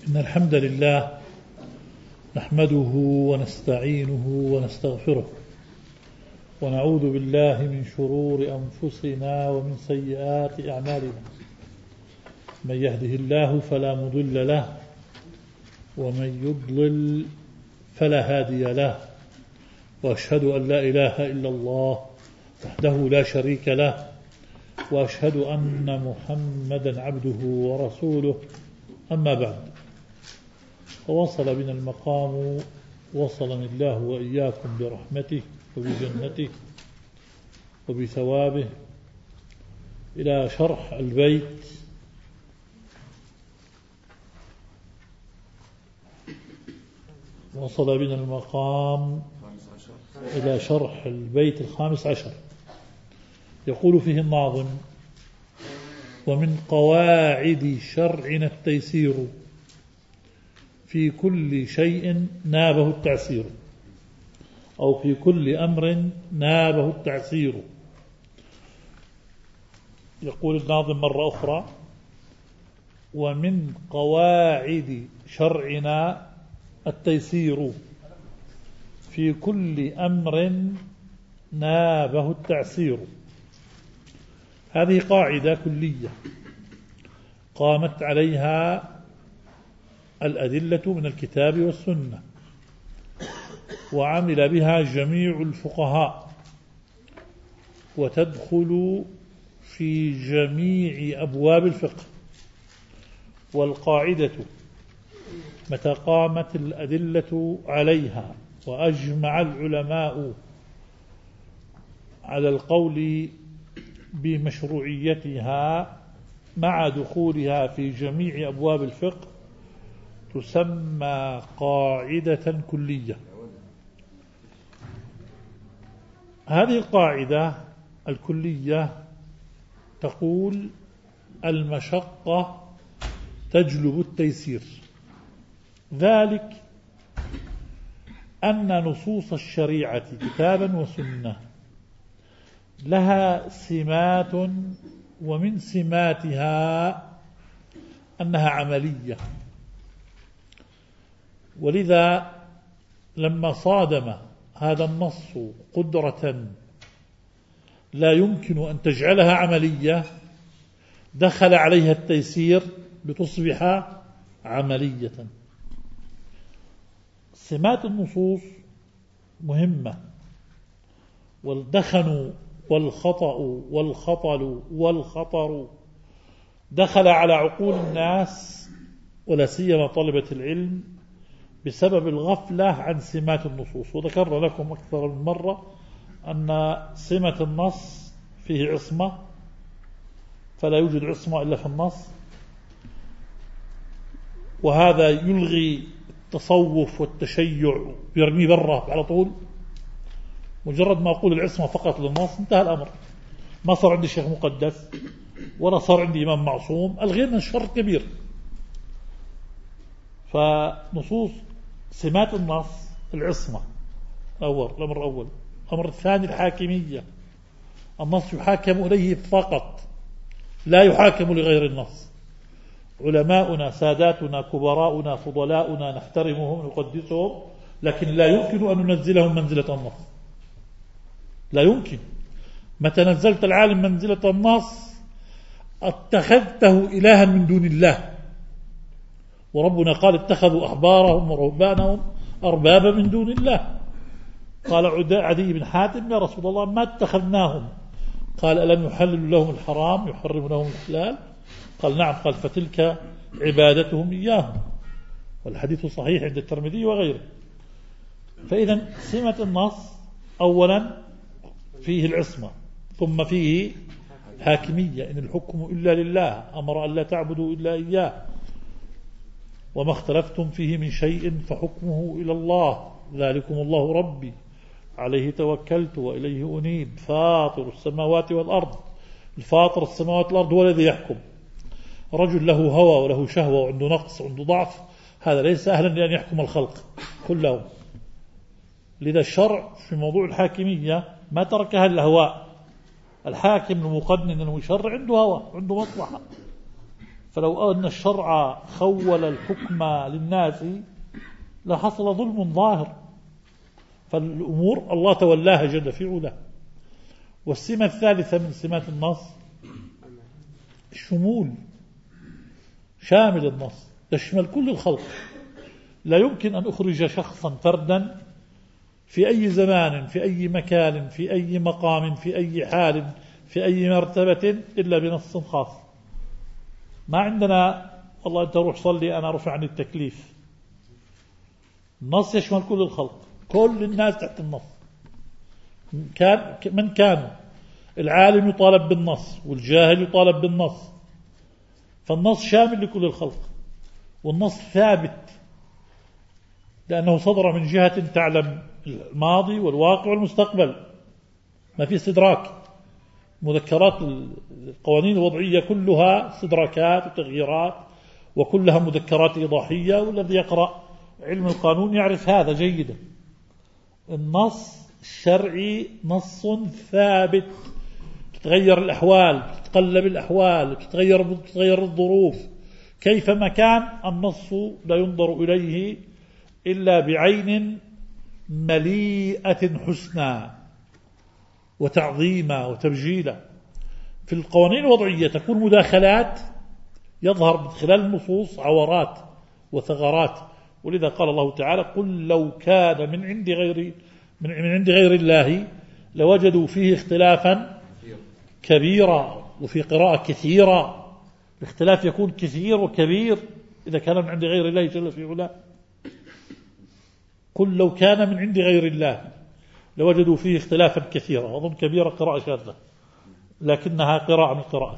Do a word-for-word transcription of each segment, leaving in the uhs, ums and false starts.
إن الحمد لله نحمده ونستعينه ونستغفره ونعوذ بالله من شرور أنفسنا ومن سيئات أعمالنا. من يهده الله فلا مضل له ومن يضلل فلا هادي له، وأشهد أن لا إله إلا الله وحده لا شريك له، وأشهد أن محمدا عبده ورسوله. أما بعد، فوصل بنا المقام وصلني الله وإياكم برحمته وبجنته وبثوابه إلى شرح البيت وصل بنا المقام إلى شرح البيت الخامس عشر. يقول فيه الناظم: ومن قواعد شرعنا التيسير في كل شيء نابه التعسير، أو في كل أمر نابه التعسير. يقول الناظم مرة أخرى: ومن قواعد شرعنا التيسير في كل أمر نابه التعسير. هذه قاعدة كلية قامت عليها الأدلة من الكتاب والسنة، وعمل بها جميع الفقهاء، وتدخل في جميع أبواب الفقه. والقاعدة متى قامت الأدلة عليها وأجمع العلماء على القول بمشروعيتها مع دخولها في جميع أبواب الفقه، تسمى قاعدة كلية. هذه القاعدة الكلية تقول: المشقة تجلب التيسير. ذلك أن نصوص الشريعة كتابا وسنة لها سمات، ومن سماتها أنها عملية. ولذا لما صادم هذا النص قدرة لا يمكن أن تجعلها عملية، دخل عليها التيسير لتصبح عملية. سمات النصوص مهمة، والدخن والخطأ والخطل والخطر دخل على عقول الناس، ولا سيما طلبة العلم، بسبب الغفلة عن سمات النصوص. وذكرنا لكم أكثر من مرة أن سمة النص فيه عصمة، فلا يوجد عصمة إلا في النص، وهذا يلغي التصوف والتشيع، يرمي بره على طول. مجرد ما أقول العصمة فقط للنص انتهى الأمر، ما صار عندي شيخ مقدس ولا صار عندي إمام معصوم، الغينا شر كبير. فنصوص سمات النص العصمة أول، الأمر الأول. الأمر الثاني الحاكمية، النص يحاكم إليه فقط، لا يحاكم لغير النص. علماؤنا ساداتنا كبراؤنا فضلاؤنا نحترمهم نقدسهم، لكن لا يمكن أن ننزلهم منزلة النص، لا يمكن. متى نزلت العالم منزلة النص اتخذته إلها من دون الله، وربنا قال: اتخذوا أحبارهم ورهبانهم أربابا من دون الله. قال عدي بن حاتم: يا رسول الله ما اتخذناهم. قال: ألم يحلل لهم الحرام يحرم لهم الحلال؟ قال: نعم. قال: فتلك عبادتهم إياهم. والحديث صحيح عند الترمذي وغيره. فإذا سمة النص أولا فيه العصمة، ثم فيه حاكمية، إن الحكم إلا لله، أمر أن لا تعبدوا إلا إياه، وما اختلفتم فيه من شيء فحكمه إلى الله، ذلكم الله ربي عليه توكلت وإليه أنيب، فاطر السماوات والأرض. الفاطر السماوات والأرض هو الذي يحكم. رجل له هوى وله شهوة وعنده نقص وعنده ضعف، هذا ليس أهلا لأن يحكم الخلق كلهم. لذا الشرع في موضوع الحاكمية ما تركها الهواء. الحاكم المقنن المشرع عنده هوى، عنده مصلحة، فلو أن الشرع خول الحكم للناس لحصل ظلم ظاهر. فالأمور الله تولاها جل في علاه. والسمة الثالثة من سمات النص الشمول، شامل النص يشمل كل الخلق. لا يمكن أن أخرج شخصا فردا في أي زمان في أي مكان في أي مقام في أي حال في أي مرتبة إلا بنص خاص. ما عندنا والله أنت روح صلي أنا رفع عني التكليف. النص يشمل كل الخلق، كل الناس تحت النص. كان من كانوا العالم يطالب بالنص والجاهل يطالب بالنص. فالنص شامل لكل الخلق، والنص ثابت لأنه صدر من جهة تعلم الماضي والواقع والمستقبل، ما في استدراك. مذكرات القوانين الوضعية كلها استدراكات وتغييرات، وكلها مذكرات إيضاحية، والذي يقرأ علم القانون يعرف هذا جيدا. النص الشرعي نص ثابت، تتغير الأحوال، تتقلب الأحوال، تتغير, تتغير الظروف كيفما كان. النص لا ينظر إليه إلا بعين مليئة حسنا وتعظيما وتبجيلا. في القوانين الوضعية تكون مداخلات يظهر من خلال النصوص عورات وثغرات، ولذا قال الله تعالى قل لو كان من عند غير من عند غير الله لوجدوا فيه اختلافا كبيرا، وفي قراءة كثيرا. الاختلاف يكون كثير وكبير إذا كان من عند غير الله جل في علاه. قل لو كان من عند غير الله لوجدوا فيه اختلافا كثيرا. أظن كبيرة قراءة شاذة لكنها قراءة من القراءات.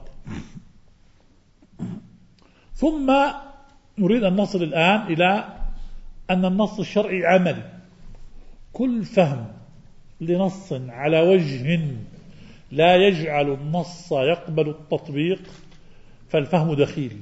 ثم نريد أن نصل الآن إلى أن النص الشرعي عملي. كل فهم لنص على وجه لا يجعل النص يقبل التطبيق فالفهم دخيل.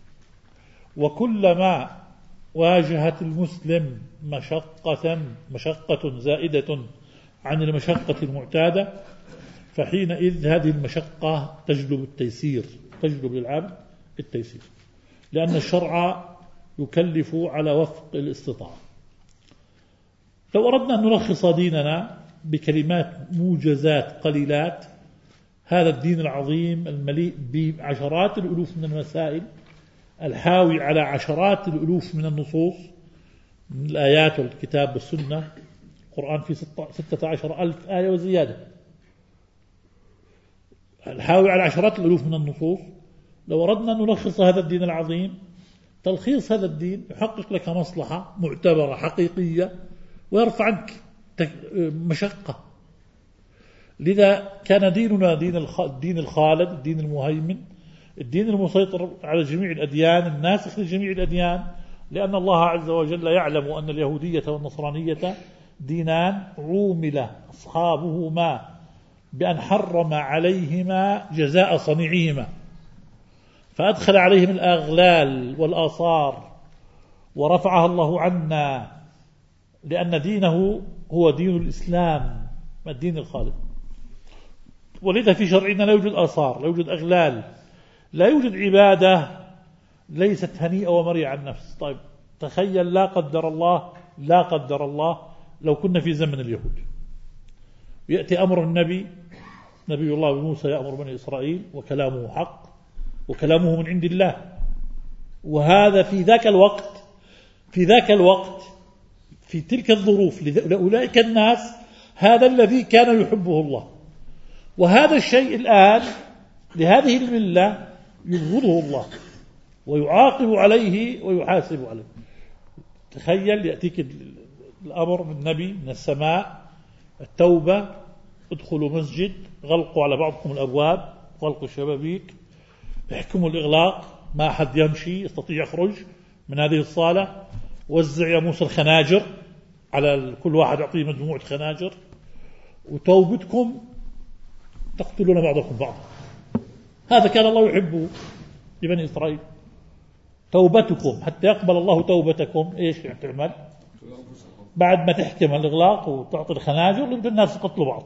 وكلما واجهت المسلم مشقة مشقة زائدة عن المشقة المعتادة فحينئذ هذه المشقة تجلب التيسير، تجلب للعبد التيسير، لأن الشرع يكلف على وفق الاستطاعة. لو أردنا أن نلخص ديننا بكلمات موجزات قليلات، هذا الدين العظيم المليء بعشرات الألوف من المسائل، الحاوي على عشرات الألوف من النصوص من الآيات والكتاب والسنة. القرآن فيه ستة عشر ألف آية وزيادة، الحاوي على عشرات الألوف من النصوص. لو أردنا أن نلخص هذا الدين العظيم، تلخيص هذا الدين يحقق لك مصلحة معتبرة حقيقية ويرفع عنك مشقة. لذا كان ديننا دين الخالد، الدين المهيمن، الدين المسيطر على جميع الأديان، الناسخ لجميع الأديان، لأن الله عز وجل يعلم أن اليهودية والنصرانية دينان عومل أصحابهما بأن حرم عليهما جزاء صنيعهما، فأدخل عليهم الأغلال والآثار ورفعها الله عنا، لأن دينه هو دين الإسلام الدين الخالد. ولذا في شرعنا لا يوجد آثار، لا يوجد أغلال، لا يوجد عبادة ليست هنيئة ومريئة عن النفس. طيب تخيل لا قدر الله لا قدر الله لو كنا في زمن اليهود، يأتي أمر النبي نبي الله موسى يأمر بني إسرائيل وكلامه حق وكلامه من عند الله، وهذا في ذاك الوقت في ذاك الوقت في تلك الظروف لأولئك الناس هذا الذي كان يحبه الله. وهذا الشيء الآن لهذه الملة يبغضه الله ويعاقب عليه ويحاسب عليه. تخيل يأتيك الأمر من النبي من السماء التوبة، ادخلوا مسجد، غلقوا على بعضكم الأبواب، غلقوا الشبابيك، احكموا الإغلاق، ما أحد يمشي يستطيع يخرج من هذه الصالة، وزع يا موسى الخناجر على كل واحد يعطيه مجموعة خناجر، وتوبتكم تقتلون بعضكم بعضا. هذا كان الله يحبه لبني إسرائيل. توبتكم حتى يقبل الله توبتكم إيش يعني تعمل؟ بعد ما تحكم الإغلاق وتعطي الخناجر لبدأ الناس يقتلوا بعض،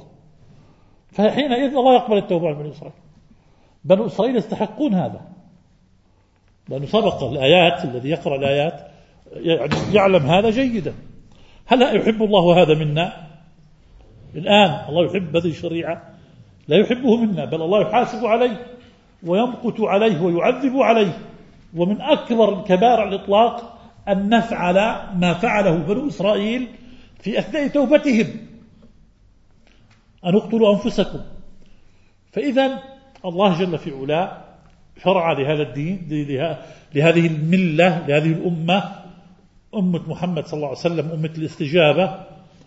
فحينئذ الله يقبل التوبة عن بني إسرائيل. بنو إسرائيل يستحقون هذا، لأنه سبق الآيات، الذي يقرأ الآيات يعني يعلم هذا جيدا. هل يحب الله هذا منا الآن؟ الله يحب هذه الشريعة؟ لا يحبه منا، بل الله يحاسب عليه ويمقت عليه ويعذب عليه. ومن أكبر الكبائر على الإطلاق أن نفعل ما فعله بنو إسرائيل في أثناء توبتهم، أن اقتلوا أنفسكم. فإذا الله جل في علاه شرع لهذا الدين، لهذه الملة، لهذه الأمة، أمة محمد صلى الله عليه وسلم، أمة الاستجابة،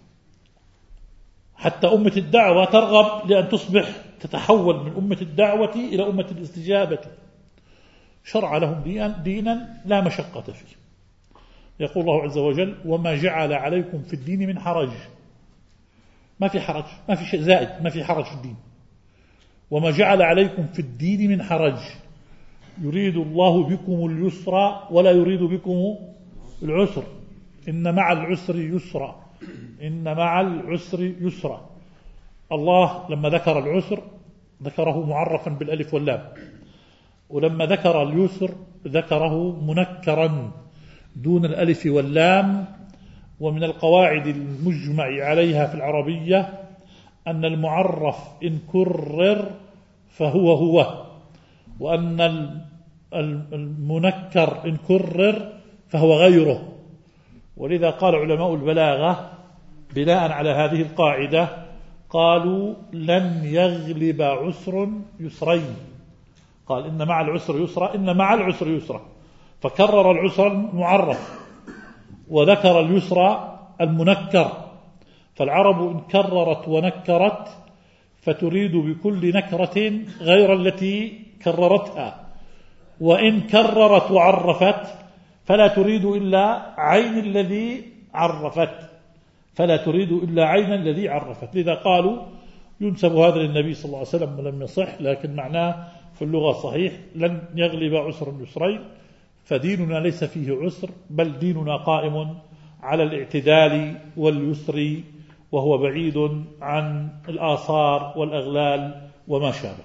حتى أمة الدعوة ترغب لأن تصبح تتحول من أمة الدعوة إلى أمة الاستجابة. شرع لهم دينا لا مشقة فيه. يقول الله عز وجل: وما جعل عليكم في الدين من حرج. ما في حرج، ما في شيء زائد، ما في حرج في الدين. وما جعل عليكم في الدين من حرج، يريد الله بكم اليسر ولا يريد بكم العسر. إن مع العسر يسرا، إن مع العسر يسرا. الله لما ذكر العسر ذكره معرفا بالألف واللام، ولما ذكر اليسر ذكره منكرا دون الألف واللام. ومن القواعد المجمع عليها في العربية أن المعرف إن كرر فهو هو، وأن المنكر إن كرر فهو غيره. ولذا قال علماء البلاغة بناء على هذه القاعدة، قالوا: لن يغلب عسر يسرين. قال: إن مع العسر يسرا، إن مع العسر يسرا، فكرر العسر المعرف وذكر اليسر المنكر. فالعرب إن كررت ونكرت فتريد بكل نكرة غير التي كررتها، وإن كررت وعرفت فلا تريد إلا عين الذي عرفت، فلا تريد إلا عين الذي عرفت. لذا قالوا ينسب هذا للنبي صلى الله عليه وسلم ولم يصح، لكن معناه في اللغة صحيح: لن يغلب عسر يسرين. فديننا ليس فيه عسر، بل ديننا قائم على الاعتدال واليسر، وهو بعيد عن الآثار والأغلال وما شابه.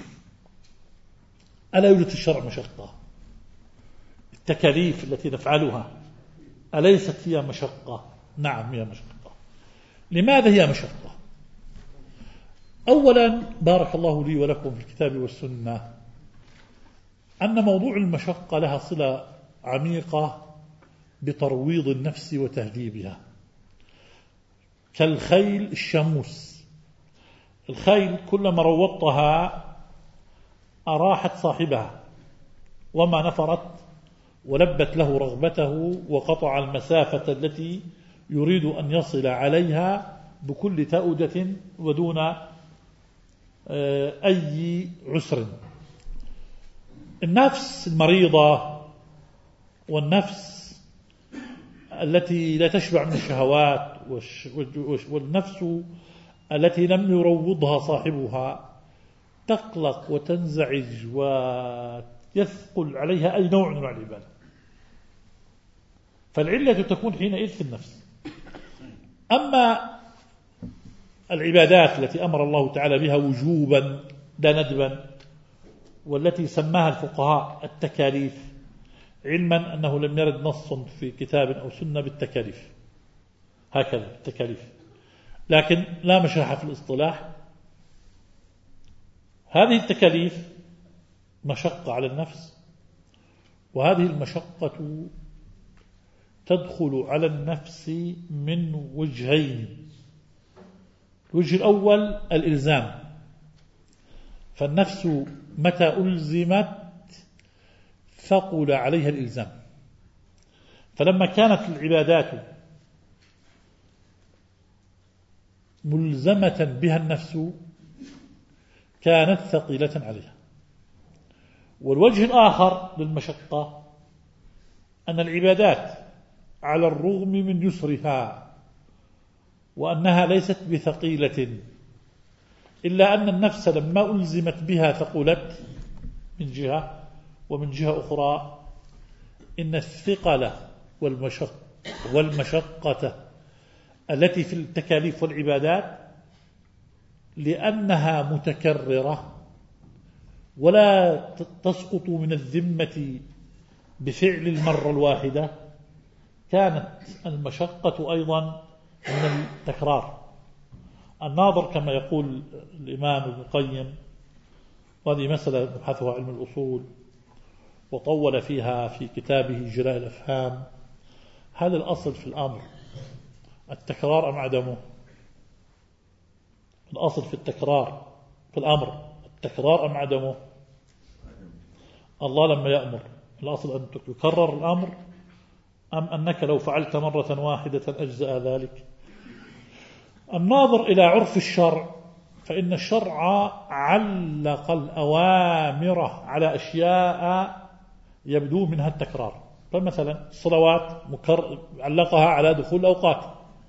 ألا يوجد في الشرع مشقة؟ التكاليف التي نفعلها أليست هي مشقة؟ نعم هي مشقة. لماذا هي مشقة؟ أولا، بارك الله لي ولكم في الكتاب والسنة، أن موضوع المشقة لها صلة عميقة بترويض النفس وتهذيبها، كالخيل الشاموس. الخيل كلما روضتها أراحت صاحبها وما نفرت، ولبت له رغبته وقطع المسافة التي يريد أن يصل عليها بكل تأودة ودون أي عسر. النفس المريضة والنفس التي لا تشبع من الشهوات والنفس التي لم يروضها صاحبها تقلق وتنزعج ويثقل عليها أي نوع من العبادة. فالعلة تكون حينئذ في النفس. أما العبادات التي أمر الله تعالى بها وجوبا لا ندبا، والتي سماها الفقهاء التكاليف، علما أنه لم يرد نص في كتاب أو سنة بالتكاليف، هكذا التكاليف، لكن لا مشاحة في الاصطلاح. هذه التكاليف مشقة على النفس، وهذه المشقة تدخل على النفس من وجهين. الوجه الأول الإلزام، فالنفس متى ألزمت ثقل عليها الإلزام. فلما كانت العبادات ملزمة بها النفس كانت ثقيلة عليها. والوجه الآخر للمشقة أن العبادات على الرغم من يسرها وأنها ليست بثقيلة، إلا أن النفس لما ألزمت بها ثقلت من جهة، ومن جهة أخرى إن الثقل والمشق والمشقة التي في التكاليف والعبادات لأنها متكررة ولا تسقط من الذمة بفعل المرة الواحدة كانت المشقة أيضا من التكرار. الناظر كما يقول الإمام ابن القيم، وهذه مسألة يبحثها علم الأصول وطول فيها في كتابه جلاء الأفهام، هل الأصل في الأمر التكرار أم عدمه؟ الأصل في التكرار في الأمر التكرار أم عدمه؟ الله لما يأمر الأصل أن يكرر الأمر أم أنك لو فعلت مرة واحدة أجزأ ذلك؟ الناظر إلى عرف الشرع، فإن الشرع علق الأوامر على أشياء يبدو منها التكرار. فمثلا الصلوات مكر... علقها على دخول الأوقات،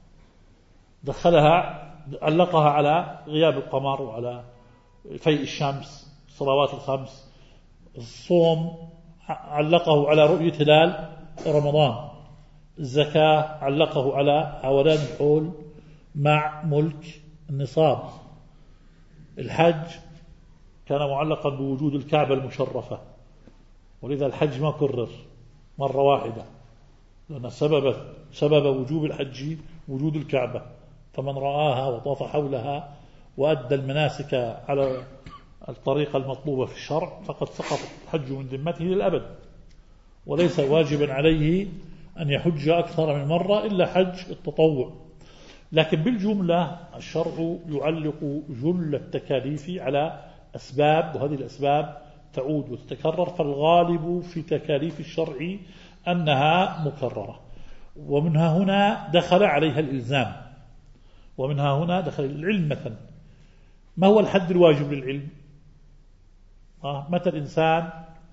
دخلها علقها على غياب القمر وعلى فيء الشمس، الصلوات الخمس. الصوم علقه على رؤية هلال رمضان. الزكاة علقه على حولان الحول مع ملك النصاب. الحج كان معلقا بوجود الكعبة المشرفة، ولذا الحج ما كرر مرة واحدة، لأن سبب سبب وجوب الحج وجود الكعبة، فمن رآها وطاف حولها وأدى المناسك على الطريقة المطلوبة في الشرع فقد سقط الحج من ذمته للأبد، وليس واجبا عليه أن يحج أكثر من مرة إلا حج التطوع. لكن بالجملة الشرع يعلق جل التكاليف على أسباب، وهذه الأسباب تعود وتتكرر، فالغالب في تكاليف الشرع أنها مكررة، ومنها هنا دخل عليها الإلزام، ومنها هنا دخل العلم. مثلا ما هو الحد الواجب للعلم؟ آه متى الإنسان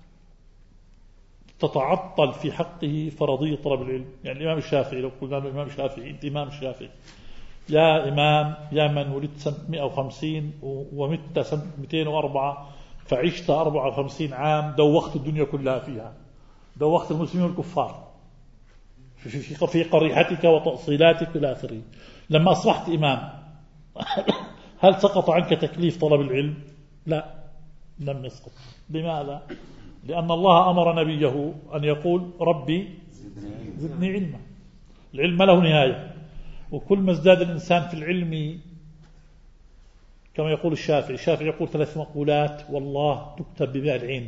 تتعطل في حقه فرضية طلب العلم؟ يعني الإمام الشافعي، لو قلنا له الإمام الشافعي أنت إمام الشافعي، يا إمام يا من ولدت سنة مئة وخمسين ومت سنة مئتين وأربعة فعشت أربعة وخمسين عام دوخت الدنيا كلها فيها، دوخت المسلمين والكفار في, في, في قريحتك وتأصيلاتك إلى آخره. لما أصبحت إمام هل سقط عنك تكليف طلب العلم؟ لا، لم يسقط. لماذا؟ لأن الله أمر نبيه أن يقول ربي زدني علما. العلم له نهاية، وكل ما ازداد الإنسان في العلم كما يقول الشافعي، الشافعي يقول ثلاث مقولات والله تكتب بماء العين،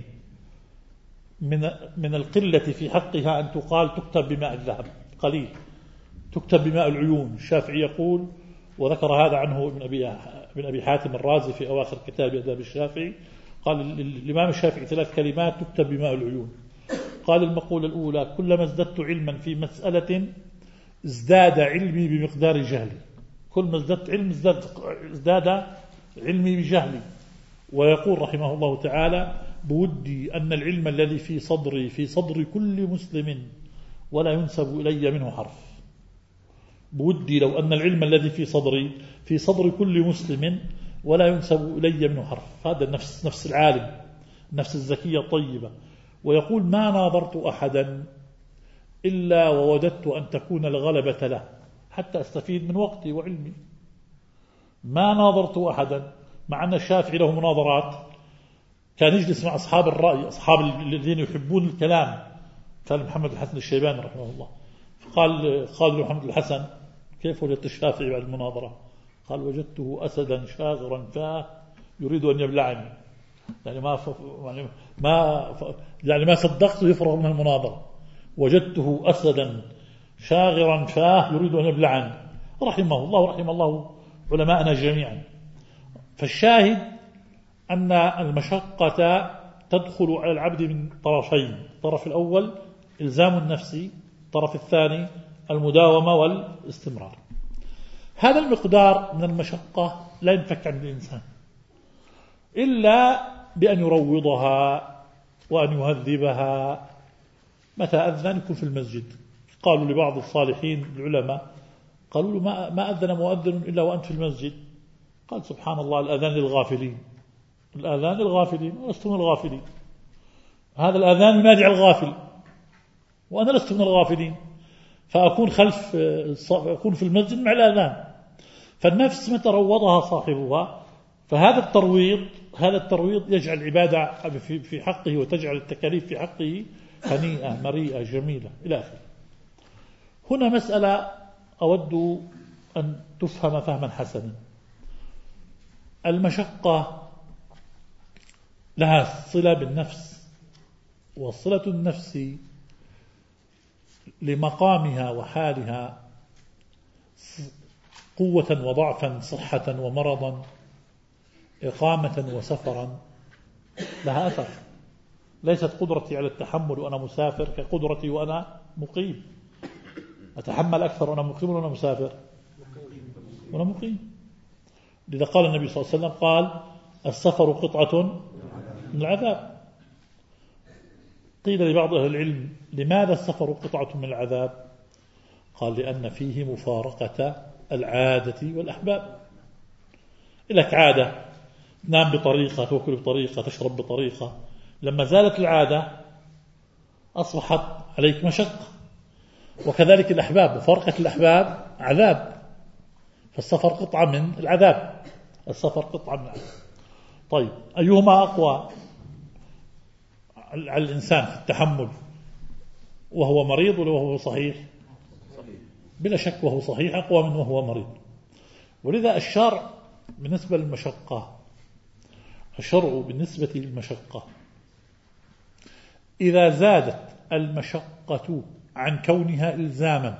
من من القلة في حقها أن تقال تكتب بماء الذهب، قليل. تكتب بماء العيون. الشافعي يقول، وذكر هذا عنه ابن أبي, ابن أبي حاتم الرازي في أواخر كتاب أداب الشافعي، قال الإمام الشافعي ثلاث كلمات تكتب بماء العيون. قال المقولة الأولى كلما ازددت علما في مسألة ازداد علمي بمقدار جهلي. كل ما ازددت علم ازداد, ازداد علمي بجهلي. ويقول رحمه الله تعالى بودي أن العلم الذي في صدري في صدر كل مسلم ولا ينسب إلي منه حرف. بودي لو أن العلم الذي في صدري في صدر كل مسلم ولا ينسب إلي منه حرف. هذا نفس نفس العالم، نفس الزكية الطيبة. ويقول ما ناظرت أحدا إلا ووجدت أن تكون الغلبة له حتى أستفيد من وقتي وعلمي. ما ناظرت أحدا، مع أن الشافعي له مناظرات كان يجلس مع أصحاب الرأي، أصحاب الذين يحبون الكلام. قال محمد الحسن الشيباني رحمه الله، فقال قال له محمد الحسن كيف وجدت الشافعي بعد المناظرة؟ قال وجدته أسدا شاغرا فاه يريد أن يبلعني. يعني ما ف... يعني ما ف... يعني ما صدقته يفرغ من المناظرة. وجدته أسدا شاغرا فاه يريد أن يبلعني، رحمه الله ورحم الله علماءنا جميعا. فالشاهد أن المشقة تدخل على العبد من طرفين: الطرف الأول إلزام النفسي، الطرف الثاني المداومة والاستمرار. هذا المقدار من المشقة لا ينفك عن الإنسان إلا بأن يروضها وأن يهذبها. متى أذن يكون في المسجد. قالوا لبعض الصالحين العلماء، قالوا له ما, ما أذن مؤذن إلا وأنت في المسجد. قال سبحان الله الأذان للغافلين، الأذان للغافلين ولست من الغافلين. هذا الأذان ينادي على الغافل وأنا لست من الغافلين، فأكون خلف أكون في المسجد مع الأذان. فالنفس متى روضها صاحبها، فهذا الترويض هذا الترويض يجعل العبادة في حقه وتجعل التكاليف في حقه هنيئة مريئة جميلة إلى آخره. هنا مسألة أود أن تفهم فهما حسنا. المشقة لها صلة بالنفس، وصلة النفس لمقامها وحالها قوة وضعفا، صحة ومرضا، إقامة وسفرا، لها أثر. ليست قدرتي على التحمل وأنا مسافر كقدرتي وأنا مقيم. أتحمل أكثر وأنا مقيم وأنا مسافر وأنا مقيم. لذا قال النبي صلى الله عليه وسلم قال السفر قطعة من العذاب. قيل لبعض أهل العلم لماذا السفر قطعة من العذاب؟ قال لأن فيه مفارقة العادة والأحباب. لك عادة، تنام بطريقة، تأكل بطريقة، تشرب بطريقة، لما زالت العادة أصبحت عليك مشقة. وكذلك الأحباب، مفارقة الأحباب عذاب، فالسفر قطعة من العذاب. السفر قطعة من العذاب. طيب أيهما أقوى على الإنسان في التحمل، وهو مريض ولا وهو صحيح؟ بلا شك وهو صحيح أقوى من وهو مريض. ولذا الشرع بالنسبة للمشقة، الشرع بالنسبة للمشقة إذا زادت المشقة عن كونها إلزاما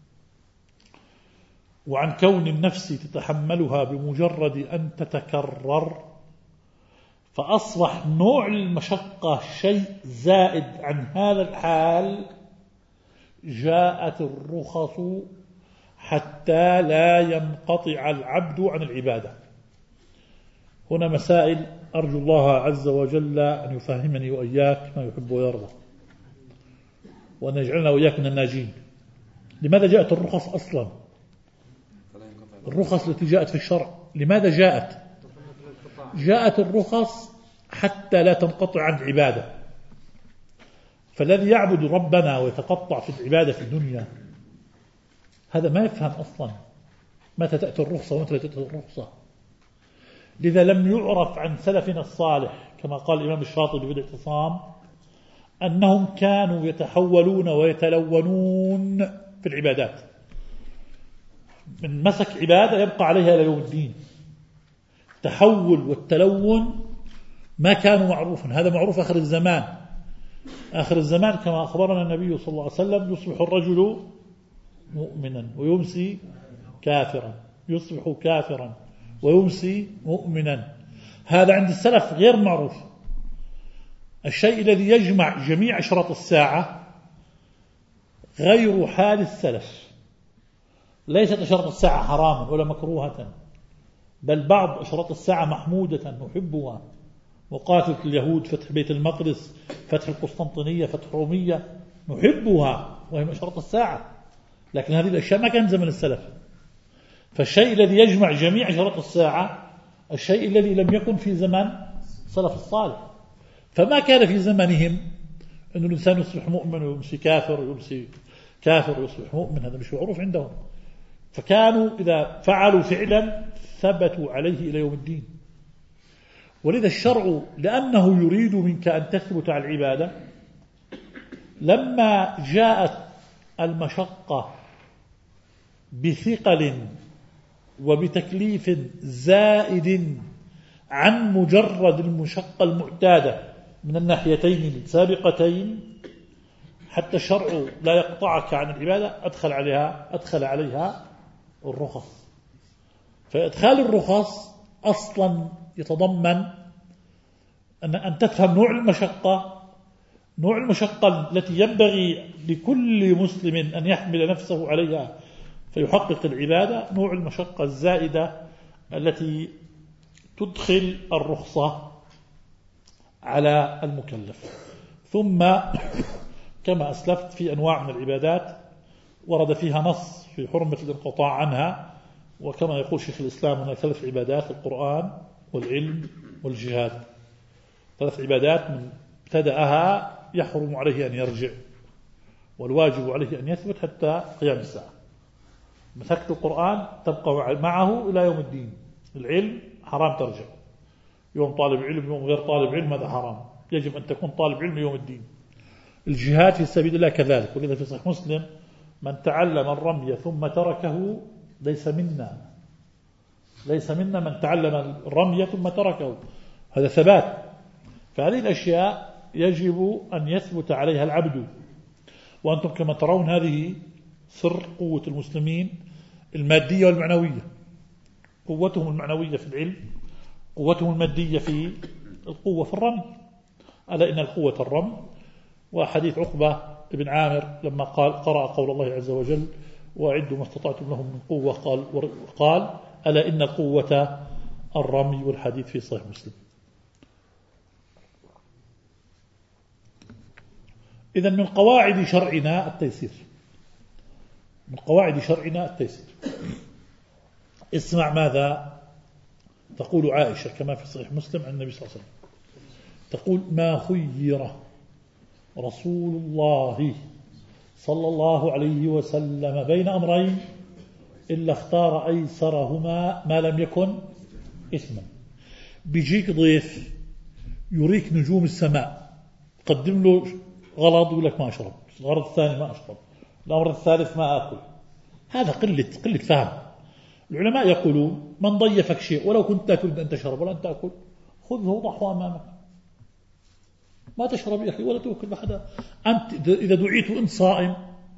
وعن كون النفس تتحملها بمجرد أن تتكرر، فأصبح نوع المشقة شيء زائد عن هذا الحال، جاءت الرخص حتى لا ينقطع العبد عن العبادة. هنا مسائل أرجو الله عز وجل أن يفهمني وإياك ما يحب ويرضى، وأن يجعلنا وإياك من الناجين. لماذا جاءت الرخص أصلا؟ الرخص التي جاءت في الشرع لماذا جاءت؟ جاءت الرخص حتى لا تنقطع عن العبادة. فالذي يعبد ربنا ويتقطع في العبادة في الدنيا هذا ما يفهم أصلا متى تأتي الرخصة ومتى تأتي الرخصة. لذا لم يعرف عن سلفنا الصالح كما قال الإمام الشاطبي في الاعتصام أنهم كانوا يتحولون ويتلونون في العبادات، من مسك عبادة يبقى عليها إلى يوم الدين. التحول والتلون ما كانوا معروفا، هذا معروف آخر الزمان. آخر الزمان كما أخبرنا النبي صلى الله عليه وسلم يصبح الرجل مؤمنا ويمسي كافرا، يصبح كافرا ويمسي مؤمنا. هذا عند السلف غير معروف. الشيء الذي يجمع جميع أشراط الساعة غير حال السلف. ليست أشراط الساعة حراما ولا مكروهة، بل بعض أشراط الساعة محمودة نحبها. مقاتلة اليهود، فتح بيت المقدس، فتح القسطنطينية، فتح رومية، نحبها وهي من أشراط الساعة، لكن هذه الأشياء ما كان زمن السلف. فالشيء الذي يجمع جميع أشراط الساعة الشيء الذي لم يكن في زمن سلف الصالح. فما كان في زمنهم أن الإنسان يصبح مؤمن ويمسي كافر ويمسي كافر ويصبح مؤمن، هذا مش معروف عندهم. فكانوا إذا فعلوا فعلا ثبتوا عليه إلى يوم الدين. ولذا الشرع لأنه يريد منك أن تثبت على العبادة، لما جاءت المشقة بثقل وبتكليف زائد عن مجرد المشقة المعتادة من الناحيتين السابقتين، حتى الشرع لا يقطعك عن العبادة، أدخل عليها أدخل عليها الرخص. فإدخال الرخص أصلا يتضمن أن أن تفهم نوع المشقة، نوع المشقة التي ينبغي لكل مسلم أن يحمل نفسه عليها فيحقق العبادة، نوع المشقة الزائدة التي تدخل الرخصة على المكلف. ثم كما أسلفت في أنواع من العبادات ورد فيها نص في حرمة الانقطاع عنها، وكما يقول شيخ الإسلام هناك ثلاث عبادات: القرآن والعلم والجهاد. ثلاث عبادات من ابتدأها يحرم عليه أن يرجع، والواجب عليه أن يثبت حتى قيام الساعة. مسكت القرآن تبقى معه إلى يوم الدين. العلم حرام ترجع، يوم طالب علم يوم غير طالب علم هذا حرام، يجب أن تكون طالب علم يوم الدين. الجهاد في سبيل الله كذلك. ولذا في صحيح مسلم: من تعلم الرمي ثم تركه ليس منا، ليس منا من تعلم الرمي ثم تركه. هذا ثبات. فهذه الأشياء يجب أن يثبت عليها العبد. وأنتم كما ترون هذه سر قوة المسلمين المادية والمعنوية. قوتهم المعنوية في العلم، قوتهم المادية في القوة في الرمي. ألا إن القوة الرمي. وحديث عقبة بن عامر لما قال قرأ قول الله عز وجل: وأعدوا ما استطعتم لهم من قوة، قال, قال ألا إن القوة الرمي. والحديث في صحيح مسلم. إذن من قواعد شرعنا التيسير، من قواعد شرعنا التيسير. اسمع ماذا تقول عائشة كما في صحيح مسلم عن النبي صلى الله عليه وسلم، تقول: ما خير رسول الله صلى الله عليه وسلم بين أمرين إلا اختار أيسرهما ما لم يكن إثما. بيجيك ضيف يريك نجوم السماء، قدم له غلط يقول لك ما أشرب، الغرض الثاني ما أشرب، الأمر الثالث ما أكل. هذا قلة قلة فهم. العلماء يقولون: من ضيفك شيء ولو كنت تأكل أن تشرب ولا أن تأكل، خذه وضعه أمامك، ما تشرب يا أخي ولا تأكل بحدا. أنت إذا دعيت أنت صائم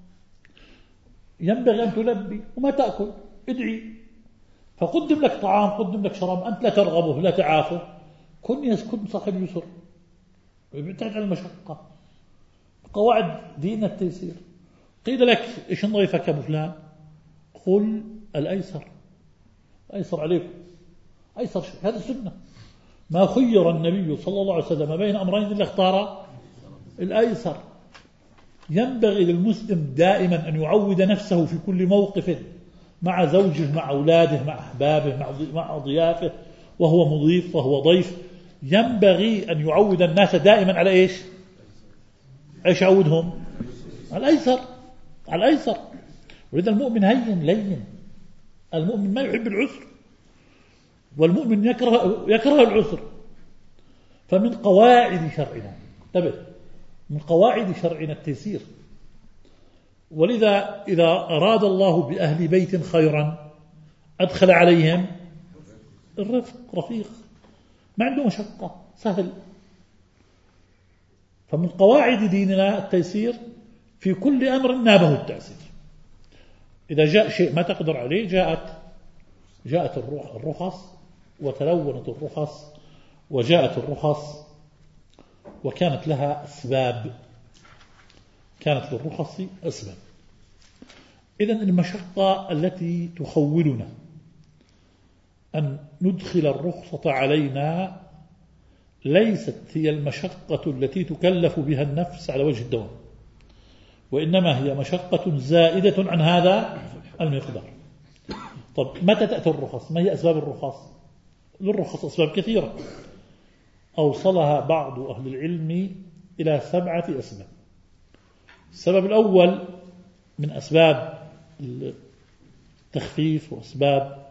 ينبغي أن تلبي وما تأكل، ادعي. فقدم لك طعام، قدم لك شراب، أنت لا ترغبه لا تعافه، كن يسكن صاحب يسر، ابتعد عن المشقة. قواعد دين التيسير. قيل لك: إيش نضيفك أبو فلان؟ قل الأيسر، أيسر عليكم، أيسر شيء. هذا السنة. ما خير النبي صلى الله عليه وسلم بين أمرين إلا اختار الأيسر. ينبغي للمسلم دائما أن يعود نفسه في كل موقف، مع زوجه، مع أولاده، مع أحبابه، مع ضيافه، وهو مضيف وهو ضيف، ينبغي أن يعود الناس دائما على إيش؟ إيش يعودهم؟ على الأيسر، على الأيسر. ولذا المؤمن هين لين، المؤمن ما يحب العسر، والمؤمن يكره, يكره العسر. فمن قواعد شرعنا، انتبه، من قواعد شرعنا التيسير. ولذا إذا أراد الله بأهل بيت خيرا أدخل عليهم الرفق، رفيق، ما عنده مشقة، سهل. فمن قواعد ديننا التيسير في كل أمر نابه التعسير. إذا جاء شيء ما تقدر عليه جاءت جاءت الرخص، وتلونت الرخص، وجاءت الرخص وكانت لها أسباب، كانت للرخص أسباب. إذن المشقة التي تخولنا أن ندخل الرخصة علينا ليست هي المشقة التي تكلف بها النفس على وجه الدوام، وإنما هي مشقة زائدة عن هذا المقدار. طب متى تأتي الرخص؟ ما هي أسباب الرخص؟ للرخص أسباب كثيرة أوصلها بعض أهل العلم إلى سبعة أسباب. السبب الأول من أسباب التخفيف وأسباب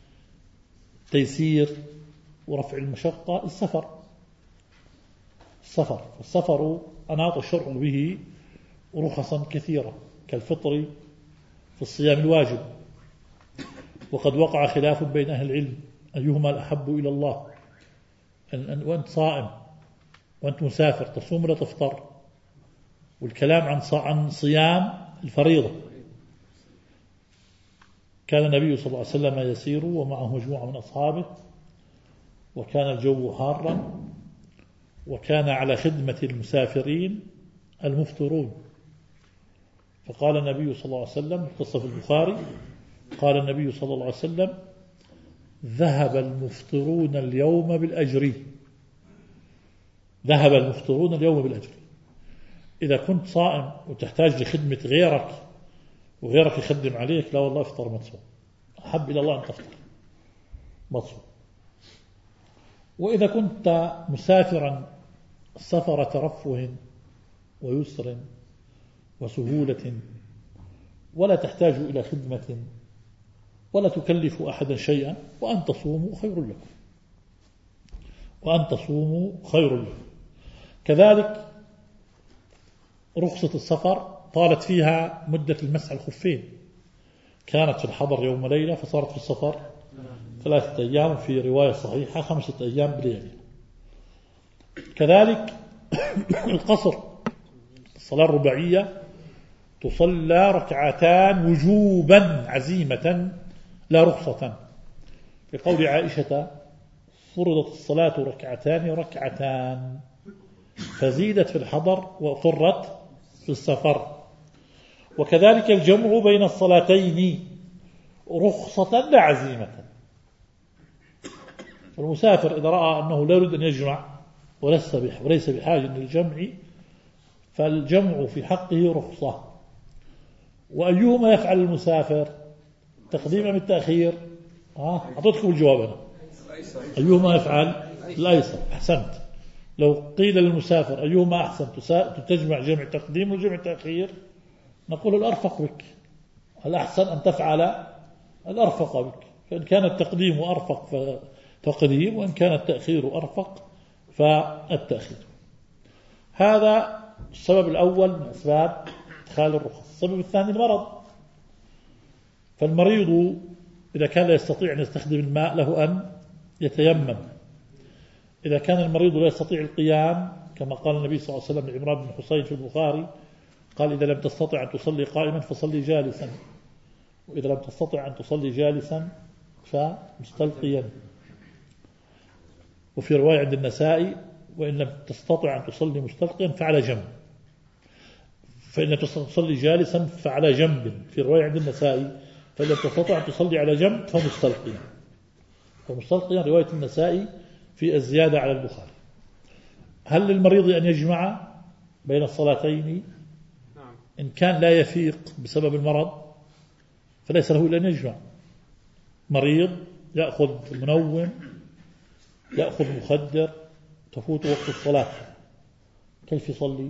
تيسير ورفع المشقة السفر. السفر السفر أناط الشرع به رخصا كثيرة كالفطر في الصيام الواجب، وقد وقع خلاف بين أهل العلم أيهما الأحب إلى الله، وأنت صائم وأنت مسافر تصوم ولا تفطر؟ والكلام عن عن صيام الفريضة. كان النبي صلى الله عليه وسلم يسير ومعه مجموعة من أصحابه، وكان الجو حارا، وكان على خدمة المسافرين المفطرون، فقال النبي صلى الله عليه وسلم، قصة في البخاري، قال النبي صلى الله عليه وسلم: ذهب المفطرون اليوم بالأجر، ذهب المفطرون اليوم بالأجر. إذا كنت صائم وتحتاج لخدمة غيرك وغيرك يخدم عليك، لا والله افطر ما تصوم، أحب إلى الله أن تفطر ما تصوم. وإذا كنت مسافرا سفر ترفه ويسر وسهولة ولا تحتاج إلى خدمة ولا تكلف أحدا شيئا، وأن تصوموا خير لكم، وأن تصوموا خير لكم. كذلك رخصة السفر طالت فيها مدة المسح الخفين، كانت في الحضر يوم وليلة فصارت في السفر ثلاثة أيام، في رواية صحيحة خمسة أيام بليالي. كذلك القصر، الصلاة الرباعية تصلى ركعتان وجوبا عزيمة لا رخصة، في قول عائشة فرضت الصلاة ركعتان ركعتان، فزيدت في الحضر وأقرت في السفر. وكذلك الجمع بين الصلاتين رخصة لا عزيمة، المسافر إذا رأى أنه لا يريد أن يجمع وليس بحاجة للجمع فالجمع في حقه رخصة. وأيهما يفعل المسافر، تقديم أم التأخير؟ ها أعطيتكم الجواب أنا. أيهما يفعل؟ الأيسر. أحسنت. لو قيل للمسافر أيهما أحسن، تجمع جمع تقديم وجمع تأخير، نقول الأرفق بك، الأحسن أن تفعل الأرفق بك، فإن كان التقديم أرفق فتقديم، وإن كان التأخير أرفق فالتأخير. هذا السبب الأول من أسباب إدخال الرخص. السبب الثاني المرض، فالمريض إذا كان لا يستطيع أن يستخدم الماء له أن يتيمم. إذا كان المريض لا يستطيع القيام كما قال النبي صلى الله عليه وسلم لعمران بن حسين في البخاري، قال إذا لم تستطع أن تصلي قائما فصلي جالسا، وإذا لم تستطع أن تصلي جالسا فمستلقيا. وفي رواية عند النسائي وإن لم تستطع أن تصلي مستلقيا فعلى جنب، فإن لم تستطع أن تصلي جالسا فعلى جنب، في رواية عند النسائي فإن لم تستطع أن تصلي على جنب فمستلقيا. فمستلقيا رواية النسائي في الزيادة على البخاري. هل للمريض أن يجمع بين الصلاتين؟ إن كان لا يفيق بسبب المرض فليس له إلا أن يجمع. مريض يأخذ منوم، يأخذ مخدر، تفوت وقت الصلاة، كيف يصلي؟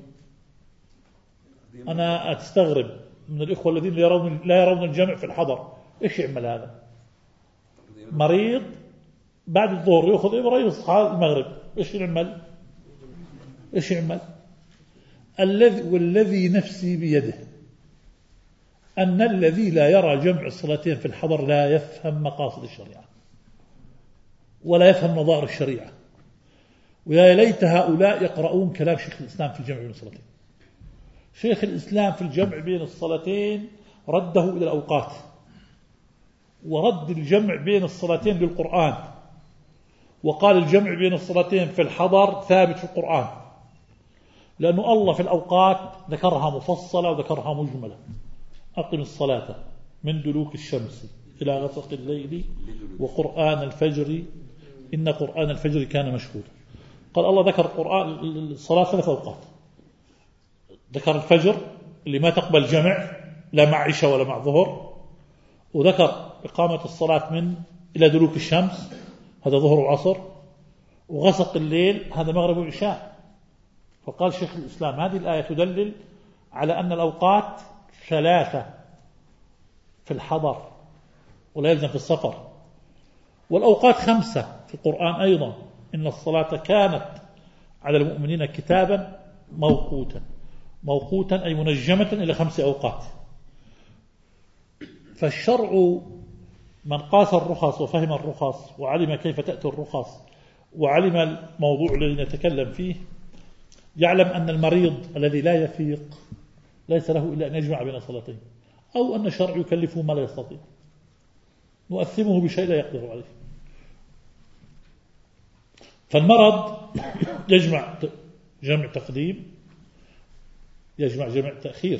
أنا أتستغرب من الإخوة الذين لا يرون الجمع في الحضر، إيش يعمل هذا؟ مريض بعد الظهر يأخذ إبرة يصحى المغرب، إيش يعمل؟ إيش يعمل؟ الذي والذي نفسي بيده أن الذي لا يرى جمع الصلاتين في الحضر لا يفهم مقاصد الشريعة ولا يفهم نظائر الشريعة. ويا ليت هؤلاء يقرؤون كلام شيخ الإسلام في الجمع بين الصلاتين. شيخ الإسلام في الجمع بين الصلاتين رده إلى الأوقات، ورد الجمع بين الصلاتين للقرآن، وقال الجمع بين الصلاتين في الحضر ثابت في القرآن، لأنه الله في الأوقات ذكرها مفصلة وذكرها مجملة. أقم الصلاة من دلوك الشمس إلى غسق الليل وقرآن الفجر إن قرآن الفجر كان مشهودا. قال الله ذكر القرآن الصلاة ثلاث أوقات، ذكر الفجر اللي ما تقبل جمع لا مع عشاء ولا مع ظهر، وذكر إقامة الصلاة من إلى دلوك الشمس هذا ظهر وعصر، وغسق الليل هذا مغرب وعشاء. فقال شيخ الإسلام هذه الآية تدلل على أن الأوقات ثلاثة في الحضر ولا يلزم في السفر، والأوقات خمسة في القرآن أيضا، إن الصلاة كانت على المؤمنين كتابا موقوتا، موقوتا أي منجمة إلى خمس أوقات. فالشرع من قاس الرخص وفهم الرخص وعلم كيف تأتي الرخص وعلم الموضوع الذي نتكلم فيه، يعلم أن المريض الذي لا يفيق ليس له إلا أن يجمع بين صلاتين، أو أن الشرع يكلفه ما لا يستطيع، نؤثمه بشيء لا يقدر عليه. فالمرض يجمع جمع تقديم، يجمع جمع تأخير.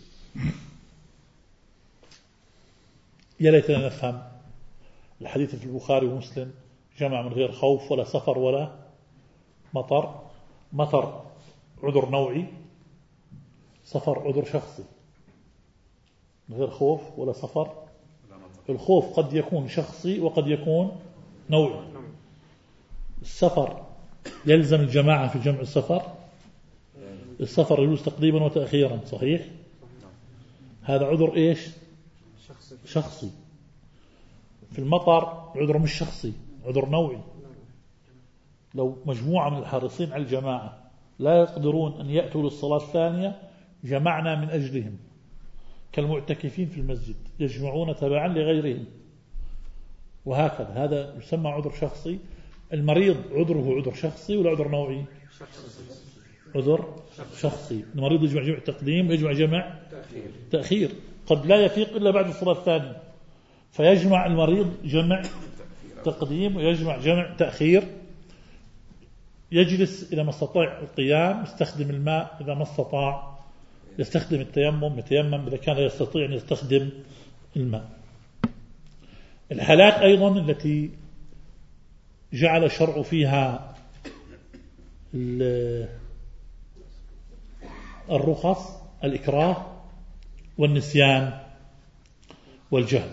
يا ليتنا نفهم الحديث في البخاري ومسلم، جمع من غير خوف ولا سفر ولا مطر. مطر عذر نوعي، سفر عذر شخصي، من غير خوف ولا سفر. الخوف قد يكون شخصي وقد يكون نوعي. السفر يلزم الجماعة في جمع السفر، السفر يجوز تقديما وتأخيرا، صحيح؟ هذا عذر إيش؟ شخصي. في المطر عذر مش شخصي، عذر نوعي. لو مجموعة من الحارسين على الجماعة لا يقدرون أن يأتوا للصلاة الثانية جمعنا من أجلهم، كالمعتكفين في المسجد يجمعون تبعا لغيرهم، وهكذا. هذا يسمى عذر شخصي. المريض عذره عذر شخصي ولا عذر نوعي؟ عذر شخصي. المريض يجمع جمع تقديم ويجمع جمع تأخير. قد لا يفيق إلا بعد الصلاة الثانية، فيجمع المريض جمع تقديم ويجمع جمع تأخير. يجلس إذا ما استطاع القيام، يستخدم الماء إذا ما استطاع، يستخدم التيمم يتيمم إذا كان يستطيع أن يستخدم الماء. الحالات أيضا التي جعل الشرع فيها الرخص: الإكراه والنسيان والجهل.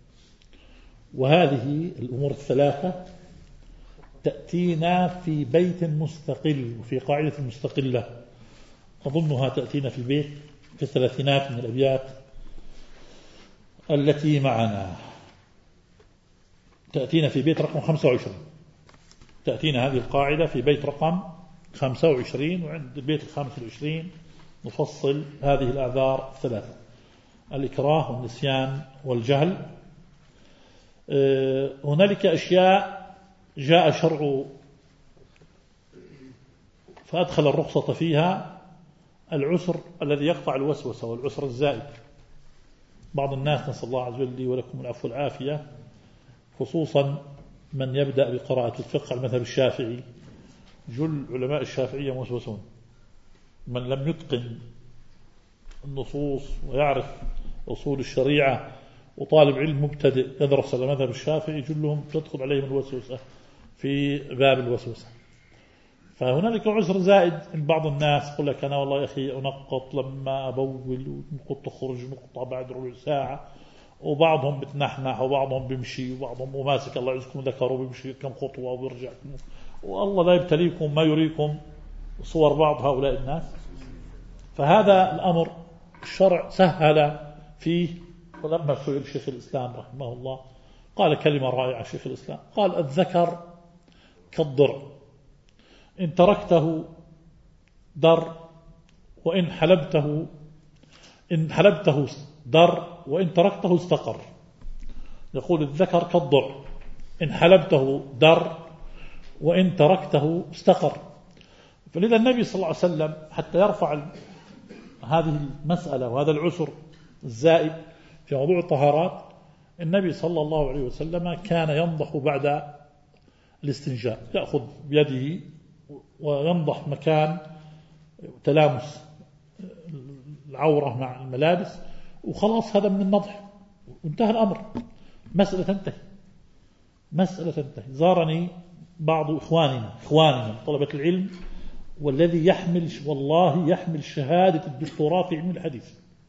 وهذه الأمور الثلاثة تأتينا في بيت مستقل وفي قاعدة مستقلة، أظنها تأتينا في البيت في الثلاثينات من الأبيات التي معنا. تأتينا في بيت رقم خمسة وعشرين، تأتينا هذه القاعدة في بيت رقم خمسة وعشرين، وعند البيت الخامس والعشرين نفصل هذه الأعذار الثلاثة: الإكراه والنسيان والجهل. هنالك أشياء جاء الشرع فأدخل الرخصة فيها: العسر الذي يقطع الوسوسة والعسر الزائد. بعض الناس، نسأل الله عز وجل لي ولكم العفو والعافية، خصوصا من يبدأ بقراءة الفقه على المذهب الشافعي، جل علماء الشافعية موسوسون. من لم يتقن النصوص ويعرف أصول الشريعة وطالب علم مبتدئ يدرس على المذهب الشافعي، جلهم تدخل عليهم الوسوسة في باب الوسوسة. فهنالك عسر زائد عند بعض الناس، يقول لك أنا والله يا أخي أنقط لما أبول ونقط تخرج نقطة بعد ربع ساعة، وبعضهم بتنحنح وبعضهم بيمشي وبعضهم وماسك الله يعزكم ذكره بيمشي كم خطوة ويرجع، والله لا يبتليكم ما يريكم صور بعض هؤلاء الناس. فهذا الأمر الشرع سهل فيه. ولما سئل شيخ الإسلام رحمه الله قال كلمة رائعة. شيخ الإسلام قال: الذكر كالضرع، إن تركته در وإن حلبته إن حلبته در وإن تركته استقر. يقول الذكر كالضرع، إن حلبته در وإن تركته استقر. فلذا النبي صلى الله عليه وسلم حتى يرفع هذه المسألة وهذا العسر الزائد في موضوع الطهارات، النبي صلى الله عليه وسلم كان ينضح بعد الاستنجاء، يأخذ بيده وينضح مكان تلامس العورة مع الملابس، وخلاص هذا من النضح وانتهى الأمر، مسألة تنتهي، مسألة تنتهي. زارني بعض إخواننا إخواننا طلبة العلم، والذي يحمل والله يحمل شهادة الدكتوراه في علم الحديث،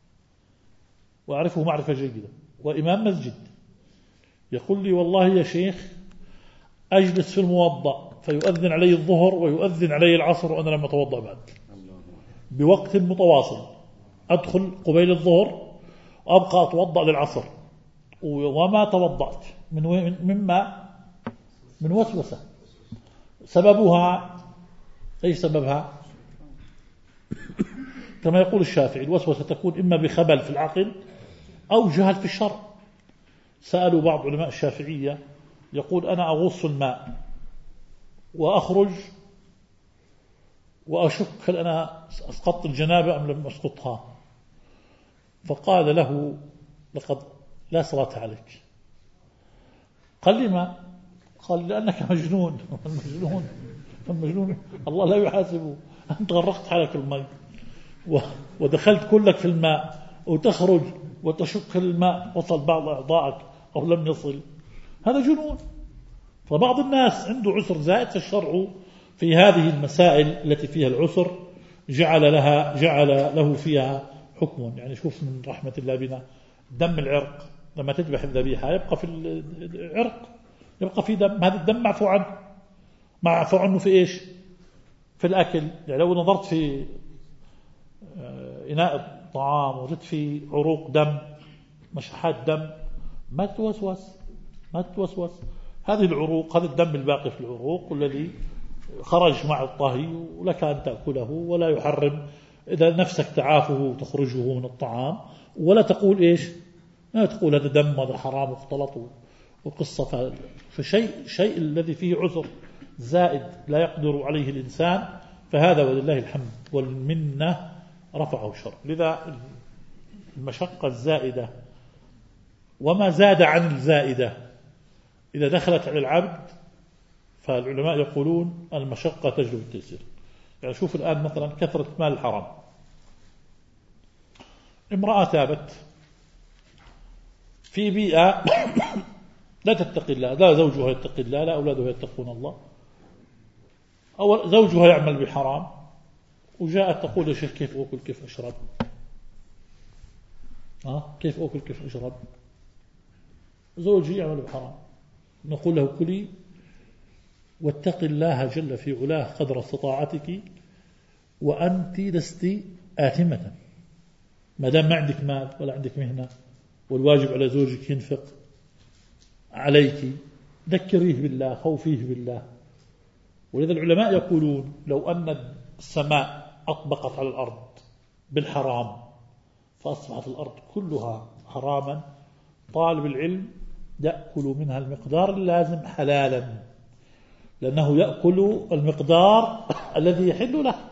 وأعرفه معرفة جيدة، وإمام مسجد، يقول لي: والله يا شيخ أجلس في الموضع فيؤذن علي الظهر ويؤذن علي العصر وأنا لم أتوضأ بعد، بوقت متواصل، أدخل قبيل الظهر وأبقى أتوضأ للعصر وما توضأت من مما من وسوسة. سببها أي سببها؟ كما يقول الشافعي: الوسوسة تكون إما بخبل في العقل أو جهل في الشرع. سألوا بعض علماء الشافعية، يقول: أنا أغص الماء وأخرج وأشك هل أنا أسقطت الجنابة أم لم أسقطها، فقال له: لقد لا صلاة عليك. قال: لما؟ قال: لأنك مجنون. المجنون المجنون الله لا يحاسبه، أنت غرقت حالك الماء ودخلت كلك في الماء وتخرج وتشك الماء وصل بعض أعضائك أو لم يصل، هذا جنون. فبعض الناس عنده عسر زائد، فالشرع في هذه المسائل التي فيها العسر جعل لها جعل له فيها حكم. يعني شوف من رحمة الله بنا، دم العرق لما تذبح الذبيحة يبقى في العرق، يبقى في دم، هذا الدم معفو عنه. معفو عنه في إيش؟ في الأكل. يعني لو نظرت في إناء الطعام وجدت في عروق دم، مشحات دم، ما تتوسوس ما تتوسوس هذه العروق، هذا الدم الباقي في العروق والذي خرج مع الطهي ولك أن تأكله ولا يحرم إذا نفسك تعافه تخرجه من الطعام، ولا تقول إيش، ما تقول هذا دم هذا حرام واختلط وقصة. فشيء شيء الذي فيه عذر زائد لا يقدر عليه الإنسان، فهذا ولله الحمد والمنة رفعه الشرع. لذا المشقة الزائدة وما زاد عن الزائدة إذا دخلت على العبد، فالعلماء يقولون المشقة تجلب التيسير. يعني شوف الآن مثلا كثرة مال الحرام، امرأة تابت في بيئة لا تتقي الله، لا زوجها يتقي الله، لا أولاده يتقون الله، أو زوجها يعمل بحرام، وجاءت تقول يا شيخ كيف أكل كيف أشرب، ها كيف أكل كيف أشرب، زوجي يعمل بحرام، نقول له كلي واتق الله جل في علاه قدر استطاعتك وأنت لست آثمة، ما دام ما عندك مال ولا عندك مهنة والواجب على زوجك ينفق عليك، ذكريه بالله، خوفيه بالله. ولذا العلماء يقولون لو أن السماء أطبقت على الأرض بالحرام فأصبحت الأرض كلها حراما، طالب العلم يأكل منها المقدار اللازم حلالا، لأنه يأكل المقدار الذي يحل له.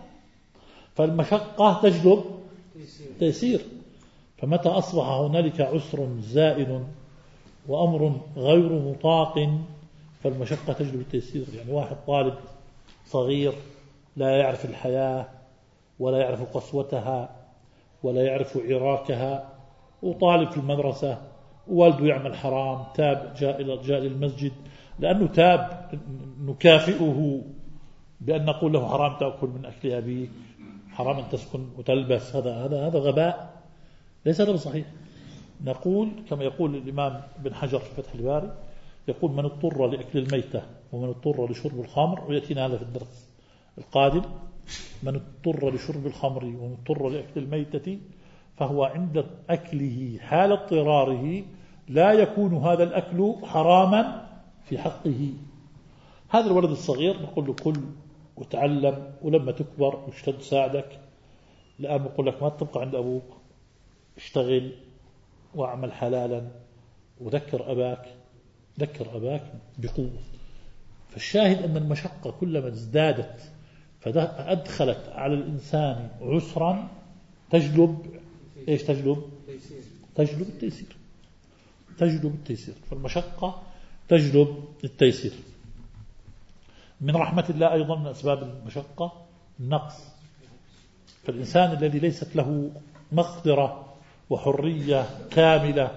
فالمشقة تجلب تيسير. فمتى أصبح هنالك عسر زائد وأمر غير مطاق فالمشقة تجلب التيسير. يعني واحد طالب صغير لا يعرف الحياة ولا يعرف قسوتها ولا يعرف عراكها، وطالب في المدرسة ووالده يعمل حرام، تاب جاء إلى جاء للمسجد، لأنه تاب نكافئه بأن نقول له حرام تأكل من أكل أبيك، حرام أن تسكن وتلبس، هذا هذا هذا غباء، ليس هذا صحيح. نقول كما يقول الإمام بن حجر في فتح الباري، يقول من اضطر لأكل الميتة ومن اضطر لشرب الخمر، ويأتينا هذا في الدرس القادم، من اضطر لشرب الخمر ومن اضطر لأكل الميتة فهو عند أكله حال اضطراره لا يكون هذا الأكل حراما في حقه. هذا الولد الصغير نقول له كل وتعلم، ولما تكبر واشتد ساعدك، الآن بقول لك ما تبقى عند أبوك، اشتغل واعمل حلالا وذكر أباك، ذكر أباك بقوة. فالشاهد أن المشقة كلما ازدادت فأدخلت على الإنسان عسرا تجلب إيش تجلب تجلب التيسير، تجلب التيسير. فالمشقة تجلب التيسير. من رحمة الله أيضا من أسباب المشقة النقص. فالإنسان الذي ليست له مقدرة وحرية كاملة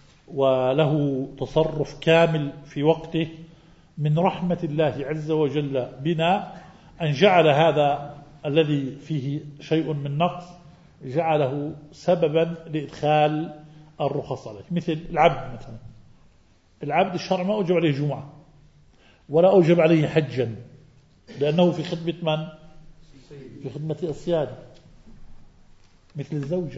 وله تصرف كامل في وقته، من رحمة الله عز وجل بنا أن جعل هذا الذي فيه شيء من نقص جعله سببا لإدخال الرخص عليه. مثل العبد مثلا، العبد الشرع ما أوجب عليه جمعة ولا أوجب عليه حجا، لأنه في خدمة من؟ في خدمة السيادة. مثل الزوجة،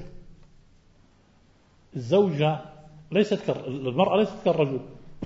الزوجة ليست كر... المرأة ليست كالرجل،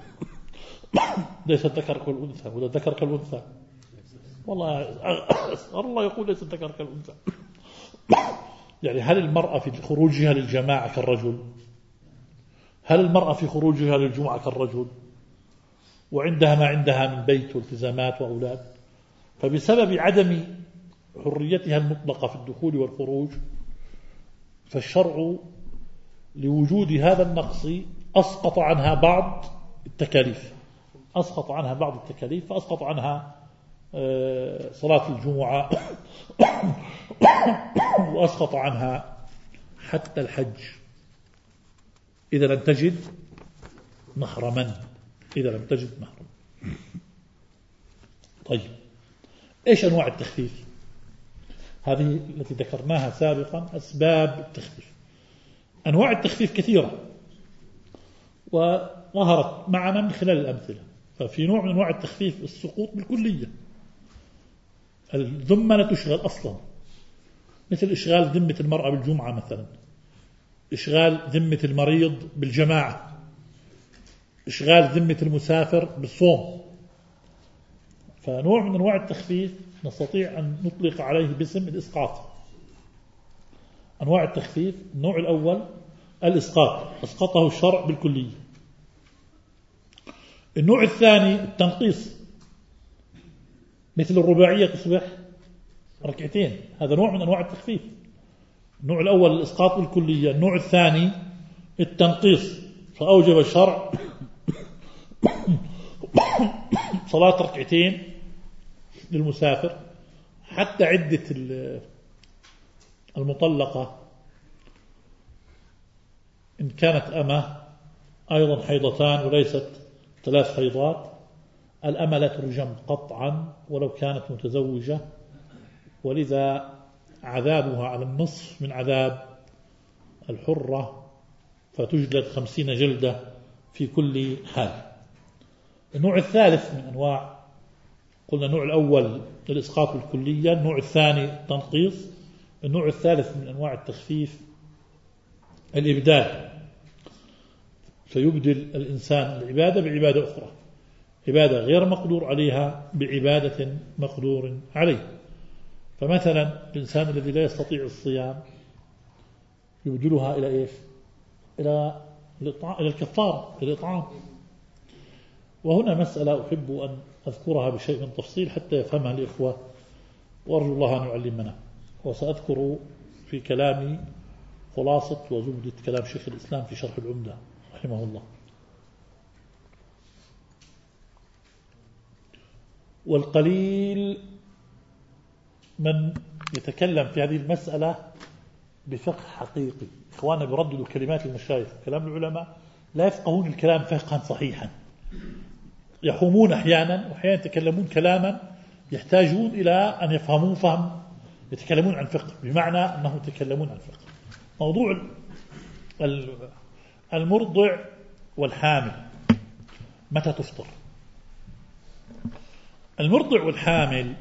ليست ذكر كالأنثى ولا ذكر كالأنثى، والله الله يقول ليست ذكر كالأنثى. يعني هل المرأة في خروجها للجماعة كالرجل؟ هل المرأة في خروجها للجمعة كالرجل؟ وعندها ما عندها من بيت والتزامات وأولاد. فبسبب عدم حريتها المطلقة في الدخول والخروج، فالشرع لوجود هذا النقص أسقط عنها بعض التكاليف، أسقط عنها بعض التكاليف فأسقط عنها صلاة الجمعة وأسقط عنها حتى الحج إذا لم تجد محرما، إذا لم تجد محرما. طيب إيش أنواع التخفيف؟ هذه التي ذكرناها سابقا أسباب التخفيف. أنواع التخفيف كثيرة وظهرت معنا من خلال الأمثلة. ففي نوع من أنواع التخفيف السقوط بالكلية، الذمة لا تشغل أصلا، مثل إشغال ذمة المرأة بالجمعة مثلا، إشغال ذمة المريض بالجماعة، إشغال ذمة المسافر بالصوم. فنوع من أنواع التخفيف نستطيع أن نطلق عليه باسم الإسقاط. أنواع التخفيف: النوع الأول الإسقاط، أسقطه الشرع بالكلية. النوع الثاني التنقيص، مثل الرباعية تصبح ركعتين، هذا نوع من أنواع التخفيف. النوع الأول الإسقاط بالكلية، النوع الثاني التنقيص، فأوجب الشرع صلاة ركعتين للمسافر. حتى عدة المطلقة إن كانت أمة أيضا حيضتان وليست ثلاث حيضات، الأمة لا ترجم قطعا ولو كانت متزوجة، ولذا عذابها على النصف من عذاب الحرة، فتجلد خمسين جلدة في كل حال. النوع الثالث من أنواع، قلنا النوع الأول الإسقاط الكلية، النوع الثاني التنقيص، النوع الثالث من أنواع التخفيف الإبدال، فيبدل الإنسان العبادة بعبادة أخرى، عبادة غير مقدور عليها بعبادة مقدور عليه. فمثلا الإنسان الذي لا يستطيع الصيام يبدلها إلى إيش؟ إلى إلى الكفارة، إلى الإطعام. وهنا مسألة أحب أن أذكرها بشيء من تفصيل حتى يفهمها الإخوة، وأرجو الله أن يعلمنا. وسأذكر في كلامي خلاصة وزبدة كلام شيخ الإسلام في شرح العمدة رحمه الله. والقليل من يتكلم في هذه المسألة بفقه حقيقي. إخواننا بيرددوا كلمات المشايخ، كلام العلماء، لا يفقهون الكلام فقها صحيحا، يحومون أحيانا، وأحيانا يتكلمون كلاما يحتاجون إلى أن يفهمون فهم، يتكلمون عن فقه بمعنى أنهم يتكلمون عن فقه. موضوع المرضع والحامل متى تفطر؟ المرضع والحامل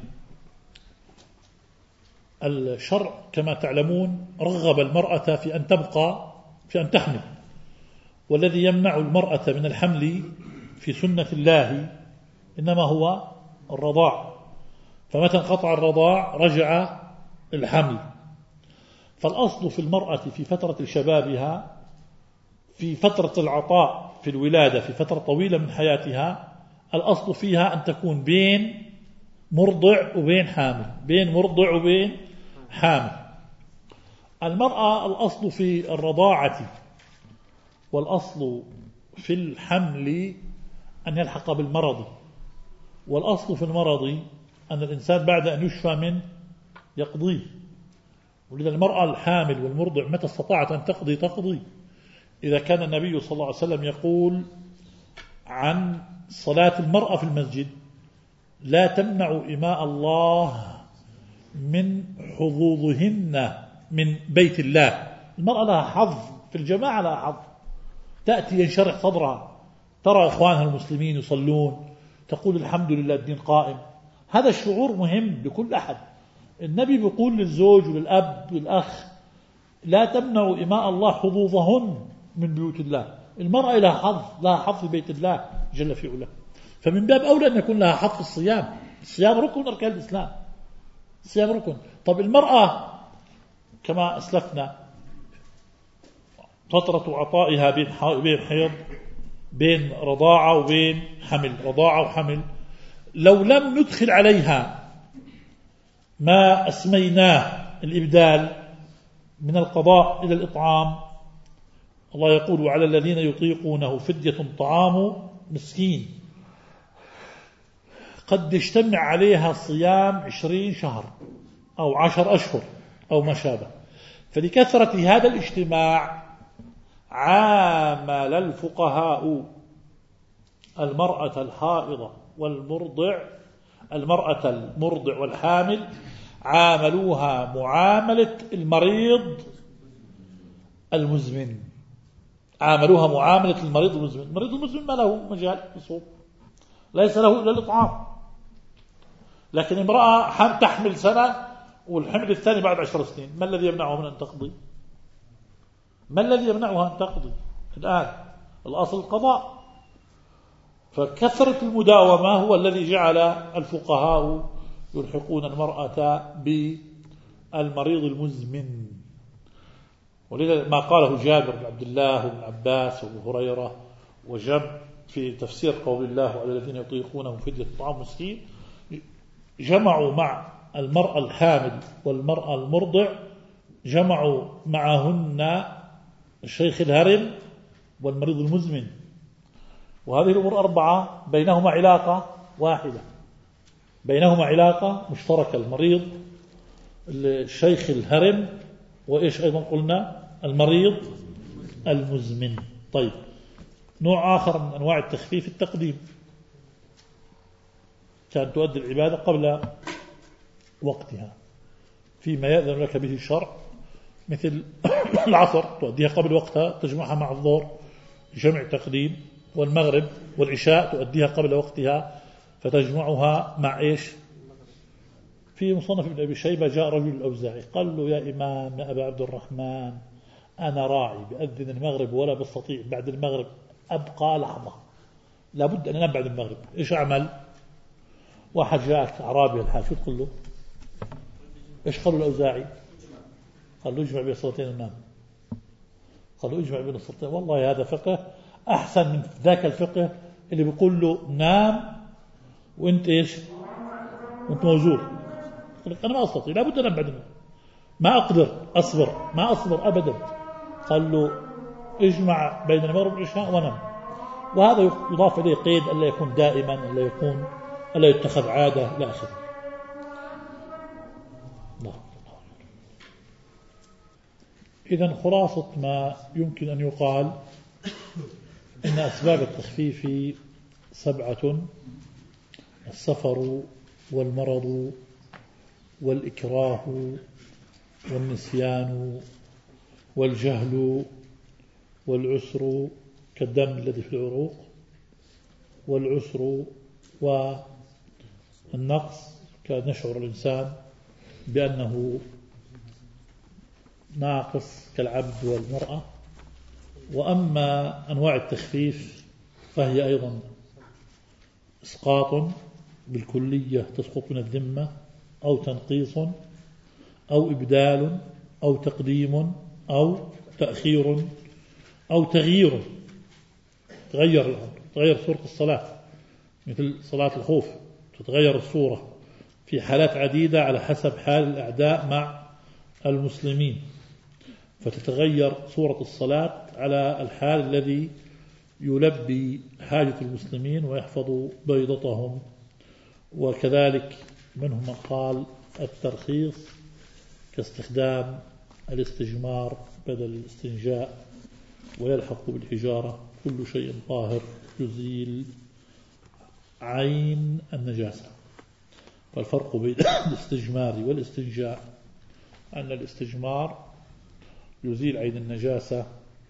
الشرع كما تعلمون رغب المرأة في أن تبقى في أن تحمل، والذي يمنع المرأة من الحمل في سنة الله إنما هو الرضاع، فمتى انقطع الرضاع رجع الحمل. فالأصل في المرأة في فترة شبابها، في فترة العطاء في الولادة، في فترة طويلة من حياتها، الأصل فيها أن تكون بين مرضع وبين حامل، بين مرضع وبين حامل. المرأة الأصل في الرضاعة والأصل في الحمل أن يلحق بالمرض، والأصل في المرض أن الإنسان بعد أن يشفى منه يقضيه. ولذا المرأة الحامل والمرضع متى استطاعت أن تقضي تقضي. إذا كان النبي صلى الله عليه وسلم يقول عن صلاة المرأة في المسجد: لا تمنعوا إماء الله من حظوظهن من بيت الله. المرأة لها حظ في الجماعة، لها حظ، تأتي ينشرح صدرها، ترى إخوانها المسلمين يصلون، تقول الحمد لله الدين قائم. هذا الشعور مهم لكل أحد. النبي بيقول للزوج وللأب والأخ: لا تمنعوا إماء الله حظوظهن من بيوت الله. المرأة لها حظ، لها حظ في بيت الله جل في علاه، فمن باب أولى أن يكون لها حظ في الصيام. الصيام ركن من أركان الإسلام، الصيام ركن. طب المرأة كما أسلفنا فترة عطائها بين بين حيض، بين رضاعة وبين حمل، رضاعة وحمل، لو لم ندخل عليها ما أسميناه الإبدال من القضاء إلى الإطعام، الله يقول: وعلى الذين يطيقونه فدية طعام مسكين، قد يجتمع عليها صيام عشرين شهر أو عشر أشهر أو ما شابه. فلكثرة هذا الاجتماع عامل الفقهاء المرأة الحائضة والمرضع، المرأة المرضع والحامل عاملوها معاملة المريض المزمن، عاملوها معاملة المريض المزمن. المريض المزمن ما له مجال يصوم، ليس له إلا الإطعام. لكن امرأة تحمل سنة والحمل الثاني بعد عشر سنين، ما الذي يمنعها من أن تقضي؟ ما الذي يمنعها أن تقضي الآن؟ الأصل القضاء. فكثرة المداومة هو الذي جعل الفقهاء يلحقون المرأة بالمريض المزمن. ولذا ما قاله جابر بن عبد الله وابن عباس وابو هريرة وجب في تفسير قول الله على الذين يطيقونه فدية طعام مسكين، جمعوا مع المرأة الحامل والمرأة المرضع، جمعوا معهن الشيخ الهرم والمريض المزمن، وهذه الأمور أربعة بينهما علاقة واحدة، بينهما علاقة مشتركة، المريض الشيخ الهرم وإيش أيضا قلنا المريض المزمن. طيب، نوع آخر من أنواع التخفيف التقديم، كان تؤدي العبادة قبل وقتها فيما يأذن لك به الشرع، مثل العصر تؤديها قبل وقتها تجمعها مع الظهر جمع تقديم، والمغرب والعشاء تؤديها قبل وقتها فتجمعها مع إيش؟ في مصنف ابن أبي شيبة جاء رجل الأوزاعي قال له يا إمام يا أبا عبد الرحمن، أنا راعي بأذن المغرب ولا بستطيع بعد المغرب أبقى لحظة، لابد أن أنام بعد المغرب، إيش أعمل؟ واحد جاءك أعرابي الحال، شو تقول له؟ إيش قالوا الأوزاعي؟ قال له اجمع بين الصلاتين ونام. قال له اجمع بين الصلاتين، والله هذا فقه أحسن من ذاك الفقه اللي بيقول له نام وانت إيش؟ وانت موجود. قال أنا ما أستطيع، لابد أن أنام بعد المغرب، ما أقدر أصبر، ما أصبر أبدا. قال له اجمع بين المغرب والعشاء ونام. وهذا يضاف إليه قيد ألا يكون دائما، ألا يكون ألا يتخذ عادة إلى آخره. إذن خلاصة ما يمكن أن يقال إن أسباب التخفيف سبعة: السفر والمرض والإكراه والنسيان والجهل والعسر كالدم الذي في العروق، والعسر والنقص كأن يشعر الإنسان بأنه ناقص كالعبد والمرأة. وأما أنواع التخفيف فهي أيضا إسقاط بالكلية تسقط من الذمة، أو تنقيص، أو إبدال، أو تقديم، أو تأخير، أو تغيير، تغير الأمر، تغير صورة الصلاة، مثل صلاة الخوف تتغير الصورة في حالات عديدة على حسب حال الأعداء مع المسلمين، فتتغير صورة الصلاة على الحال الذي يلبي حاجة المسلمين ويحفظ بيضتهم. وكذلك منهم من قال الترخيص كاستخدام الاستجمار بدل الاستنجاء، ويلحق بالحجارة كل شيء طاهر يزيل عين النجاسة. فالفرق بين الاستجمار والاستنجاء أن الاستجمار يزيل عين النجاسة،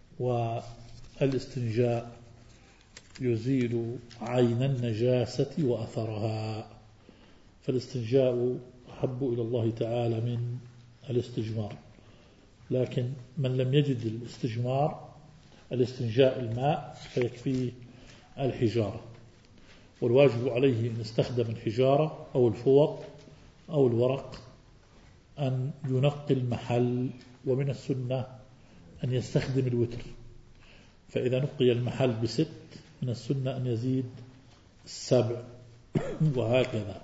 والاستنجاء يزيل عين النجاسة وأثرها. فالاستنجاء أحب إلى الله تعالى من الاستجمار، لكن من لم يجد الاستجمار الاستنجاء الماء فيكفيه الحجارة، والواجب عليه أن يستخدم الحجارة أو الفوط أو الورق أن ينقي المحل. ومن السنة أن يستخدم الوتر، فإذا نقي المحل بست من السنة أن يزيد السبع، وهكذا.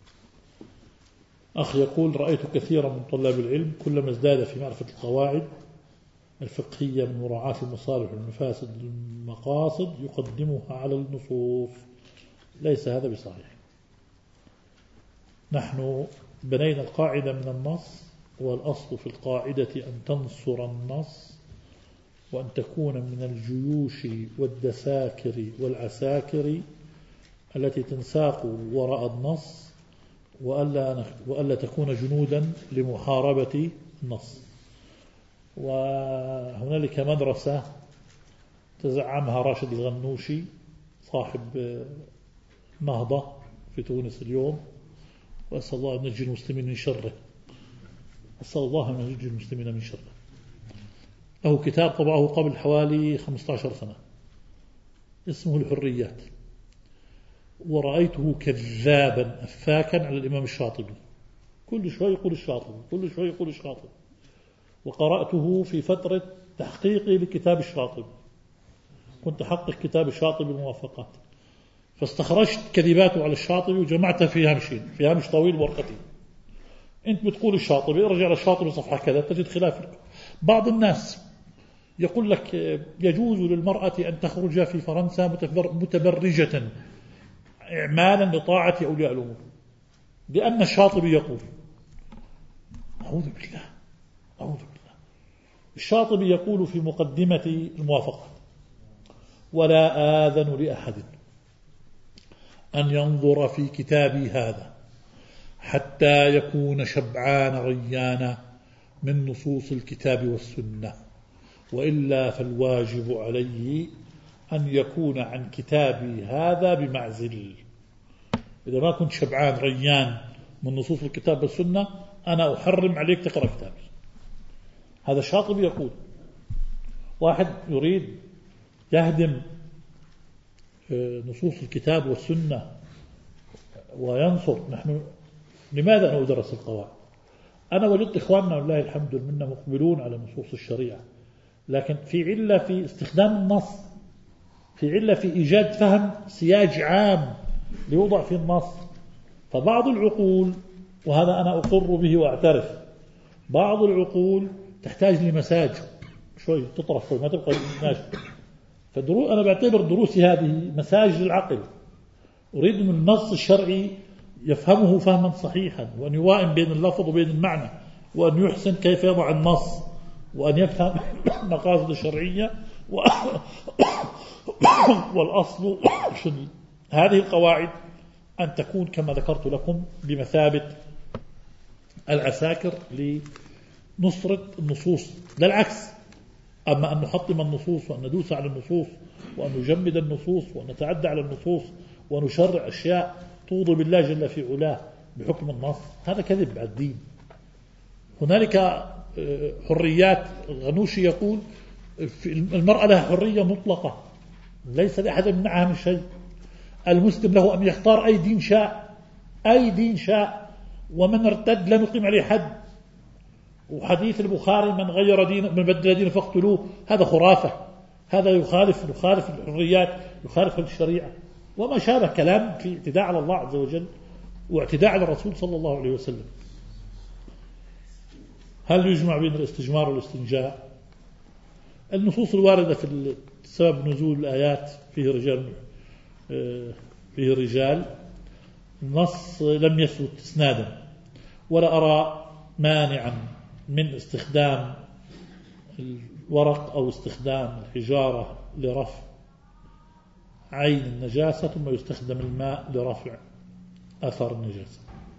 أخ يقول: رأيت كثيرا من طلاب العلم كلما ازداد في معرفة القواعد الفقهية من مراعاة المصالح والمفاسد المقاصد يقدمها على النصوص. ليس هذا بصحيح. نحن بنينا القاعدة من النص، والأصل في القاعدة أن تنصر النص، وأن تكون من الجيوش والدساكر والعساكر التي تنساق وراء النص، وألا, وألا تكون جنودا لمحاربة النص. وهنالك مدرسة تزعمها راشد الغنوشي صاحب نهضة في تونس اليوم، وأسأل الله أن ينجي المسلمين من شره، أسأل الله أن ينجي المسلمين من شره. له كتاب طبعه قبل حوالي خمسة عشر سنة اسمه الحريات، ورأيته كذابا أفاكا على الإمام الشاطبي، كل شوي يقول الشاطبي، كل شوي يقول الشاطبي، وقرأته في فترة تحقيقي لكتاب الشاطبي، كنت أحقق كتاب الشاطبي الموافقات، فاستخرجت كذباته على الشاطبي وجمعتها في هامشين، في هامش طويل ورقتين. أنت بتقول الشاطبي، ارجع للشاطبي صفحة كذا تجد خلاف. بعض الناس يقول لك يجوز للمرأة أن تخرج في فرنسا متبرجة إعمالا لطاعة أولياء الأمور، لأن الشاطبي يقول. أعوذ بالله أعوذ بالله. الشاطبي يقول في مقدمة الموافقة: ولا آذن لأحد أن ينظر في كتابي هذا حتى يكون شبعان ريانا من نصوص الكتاب والسنة، وإلا فالواجب عليه أن يكون عن كتابي هذا بمعزل. إذا ما كنت شبعان ريان من نصوص الكتاب والسنة أنا أحرم عليك تقرأ كتابي. هذا الشاطبي يقول. واحد يريد يهدم نصوص الكتاب والسنة وينصر. نحن لماذا ندرس القواعد؟ أنا وجدت إخواننا والله الحمد لله مقبلون على نصوص الشريعة، لكن في علة في استخدام النص، في علة في إيجاد فهم سياج عام ليوضع في النص. فبعض العقول، وهذا أنا أقر به وأعترف، بعض العقول تحتاج لمساج شوي تطرف شوي ما تبقى ماشي. فدروس أنا بعتبر دروسي هذه مساج للعقل. أريد من النص الشرعي يفهمه فهما صحيحا، وأن يوائم بين اللفظ وبين المعنى، وأن يحسن كيف يضع النص، وأن يفهم مقاصد الشرعية والأصل شنو. هذه القواعد أن تكون كما ذكرت لكم بمثابة العساكر لنصرة النصوص، لا العكس. أما أن نحطم النصوص وأن ندوس على النصوص وأن نجمد النصوص وأن نتعدى على النصوص ونشرع أشياء توضي بالله جل في علاه بحكم النص، هذا كذب على الدين. هنالك حريات. الغنوشي يقول المرأة لها حرية مطلقة ليس لأحد منعها من شيء. المسلم له أن يختار أي دين شاء، أي دين شاء، ومن ارتد لا نقيم عليه حد. وحديث البخاري من غير دين من بدل دين فاقتلوه، هذا خرافة، هذا يخالف يخالف الحريات، يخالف الشريعة وما شابه كلام في اعتداء على الله عز وجل واعتداء على الرسول صلى الله عليه وسلم. هل يجمع بين الاستجمار والاستنجاء؟ النصوص الواردة في سبب نزول الآيات فيه رجال فيه رجال النص لم يثبت اسنادا، ولا أرى مانعا من استخدام الورق أو استخدام الحجارة لرفع عين النجاسة، ثم يستخدم الماء لرفع أثر النجاسة.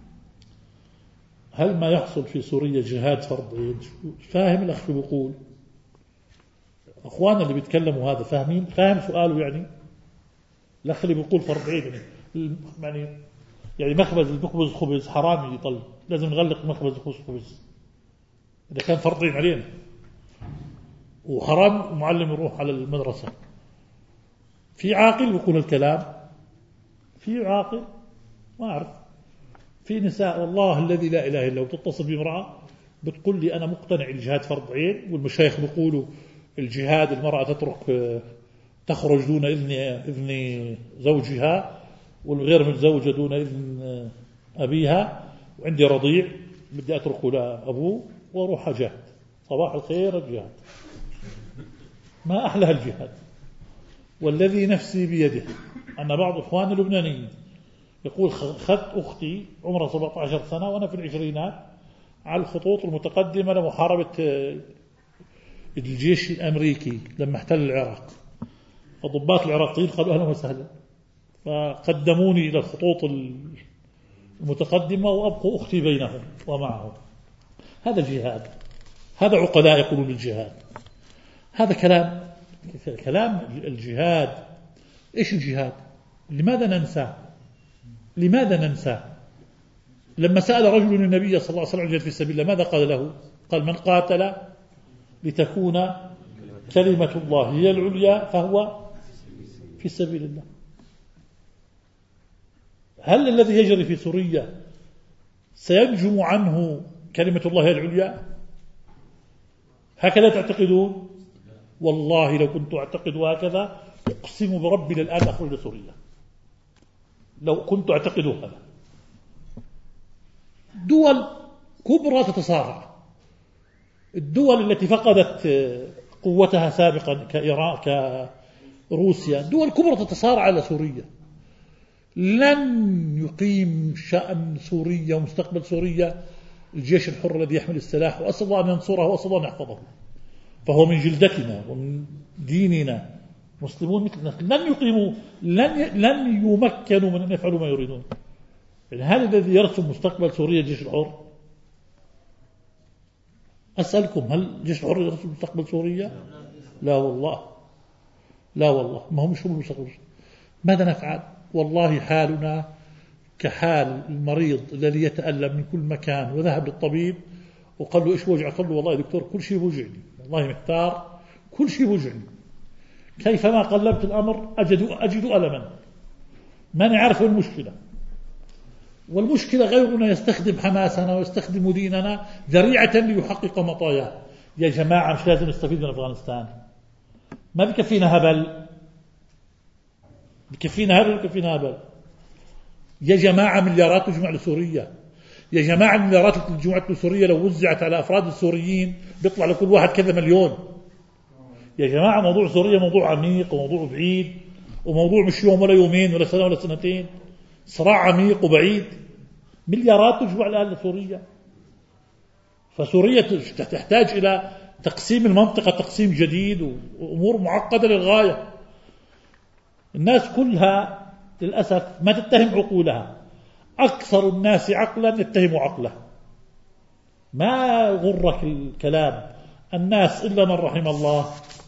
هل ما يحصل في سوريا جهاد فرض عين؟ فاهم الأخ شو بيقول؟ أخوانا اللي بيتكلموا هذا فاهمين؟ فاهم سؤاله يعني؟ الأخ اللي بيقول فرض عين يعني يعني يعني مخبز المخبز خبز حرام يطل، لازم نغلق مخبز خبز إذا كان فرض عين علينا، وحرام معلم يروح على المدرسة. في عاقل بيقول الكلام؟ في عاقل؟ ما أعرف. في نساء والله الذي لا إله إلا هو تتصل بامرأة بتقول لي أنا مقتنع الجهاد فرض عين، والمشايخ بيقولوا الجهاد المرأة تترك تخرج دون إذن إذن زوجها، والغير متزوجة دون إذن أبيها، وعندي رضيع بدي أتركه لأبوه وأروح أجاهد. صباح الخير الجهاد، ما أحلى الجهاد. والذي نفسي بيده أن بعض إخوان اللبنانيين يقول خذت أختي عمرها سبعة عشر سنة وأنا في العشرينات على الخطوط المتقدمة لمحاربة الجيش الأمريكي لما احتل العراق، فضباط العراقيين قالوا أهلا وسهلا، فقدموني إلى الخطوط المتقدمة وأبقوا أختي بينهم ومعهم. هذا جهاد، هذا عقلاء يقولون الجهاد. هذا كلام كلام الجهاد. إيش الجهاد؟ لماذا ننساه؟ لماذا ننساه؟ لما سأل رجل النبي صلى الله عليه وسلم الجهاد في سبيل الله ماذا قال له؟ قال من قاتل لتكون كلمة الله هي العليا فهو في سبيل الله. هل الذي يجري في سوريا سينجم عنه كلمة الله هي العليا؟ هكذا تعتقدون؟ والله لو كنت أعتقد هكذا أقسم بربي للآن أخرج سوريا، لو كنت أعتقد هذا. دول كبرى تتصارع، الدول التي فقدت قوتها سابقا كإيران كروسيا، دول كبرى تتصارع على سوريا، لن يقيم شأن سوريا ومستقبل سوريا الجيش الحر الذي يحمل السلاح، وأسأل الله أن ينصره وأسأل الله أن يحفظه، فهو من جلدتنا ومن ديننا، مسلمون مثلنا، لن يقيموا لن ي... لن يمكنوا من أن يفعلوا ما يريدون. يعني هل الذي يرسم مستقبل سوريا الجيش الحر؟ أسألكم، هل الجيش الحر يرسم مستقبل سوريا؟ لا والله، لا والله، ما هم مش هم المستقبل. ماذا نفعل؟ والله حالنا كحال المريض الذي يتألم من كل مكان وذهب للطبيب وقال له إيش وجع؟ قال له والله يا دكتور كل شيء وجعني، والله محتار، كل شيء وجعني، كيفما قلبت الأمر أجد أجد ألما، ما نعرف المشكلة. والمشكلة غيرنا يستخدم حماسنا ويستخدم ديننا ذريعة ليحقق مطاياه. يا جماعة مش لازم نستفيد من أفغانستان، ما بكفينا هبل، بكفينا هبل بكفينا هبل. يا جماعة مليارات تجمع لسوريا، يا جماعة المليارات اللي تجمعت لسوريا لو وزعت على أفراد السوريين بيطلع لكل واحد كذا مليون. يا جماعة موضوع سوريا موضوع عميق وموضوع بعيد، وموضوع مش يوم ولا يومين ولا سنة ولا سنتين، صراع عميق وبعيد. مليارات تجمع الآن لسوريا، فسوريا تحتاج إلى تقسيم المنطقة تقسيم جديد وأمور معقدة للغاية. الناس كلها للأسف ما تتهم عقولها، أكثر الناس عقلا يتهم عقله. ما غرك الكلام، الناس إلا من رحم الله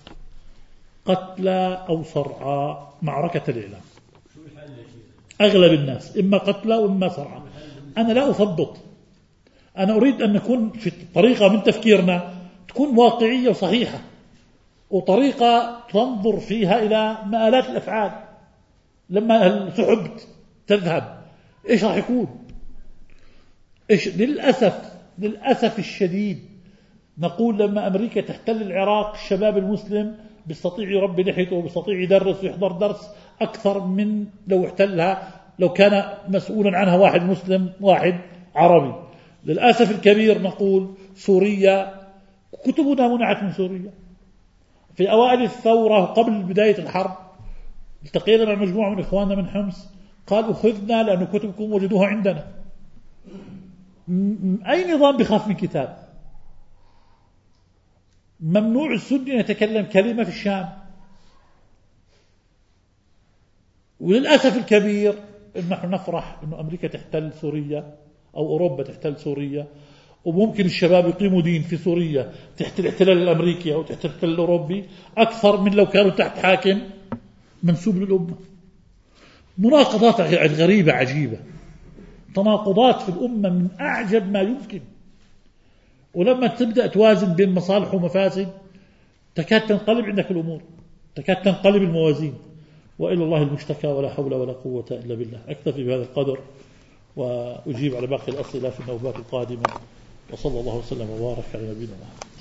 قتلى أو صرعى معركة الإعلام. أغلب الناس إما قتلى وإما صرعى. أنا لا أثبط، أنا أريد أن نكون في طريقة من تفكيرنا تكون واقعية وصحيحة، وطريقة تنظر فيها إلى مآلات الأفعال. لما السحب تذهب إيش راح يكون؟ إيش للأسف للأسف الشديد نقول لما أمريكا تحتل العراق الشباب المسلم بيستطيع يربي لحيته وبيستطيع يدرس ويحضر درس أكثر من لو احتلها لو كان مسؤولا عنها واحد مسلم واحد عربي. للأسف الكبير نقول سوريا كتبنا منعت من سوريا. في أوائل الثورة قبل بداية الحرب التقينا مع مجموعة من إخواننا من حمص قالوا خذنا لأن كتبكم وجدوها عندنا. أي نظام بخاف من كتاب؟ ممنوع السني يتكلم كلمة في الشام. وللأسف الكبير إن نحن نفرح إنه أمريكا تحتل سوريا أو أوروبا تحتل سوريا، وممكن الشباب يقيموا دين في سوريا تحت الاحتلال الأمريكي أو تحت الاحتلال الأوروبي أكثر من لو كانوا تحت حاكم منسوب للأمة. مناقضات غريبة عجيبة، تناقضات في الأمة من أعجب ما يمكن. ولما تبدأ توازن بين مصالح ومفاسد تكاد تنقلب عندك الأمور، تكاد تنقلب الموازين. وإلى الله المشتكى ولا حول ولا قوة إلا بالله. أكتفي بهذا القدر وأجيب على باقي الأسئلة في النوبات القادمة. وصلى الله وسلم وبارك على نبينا محمد.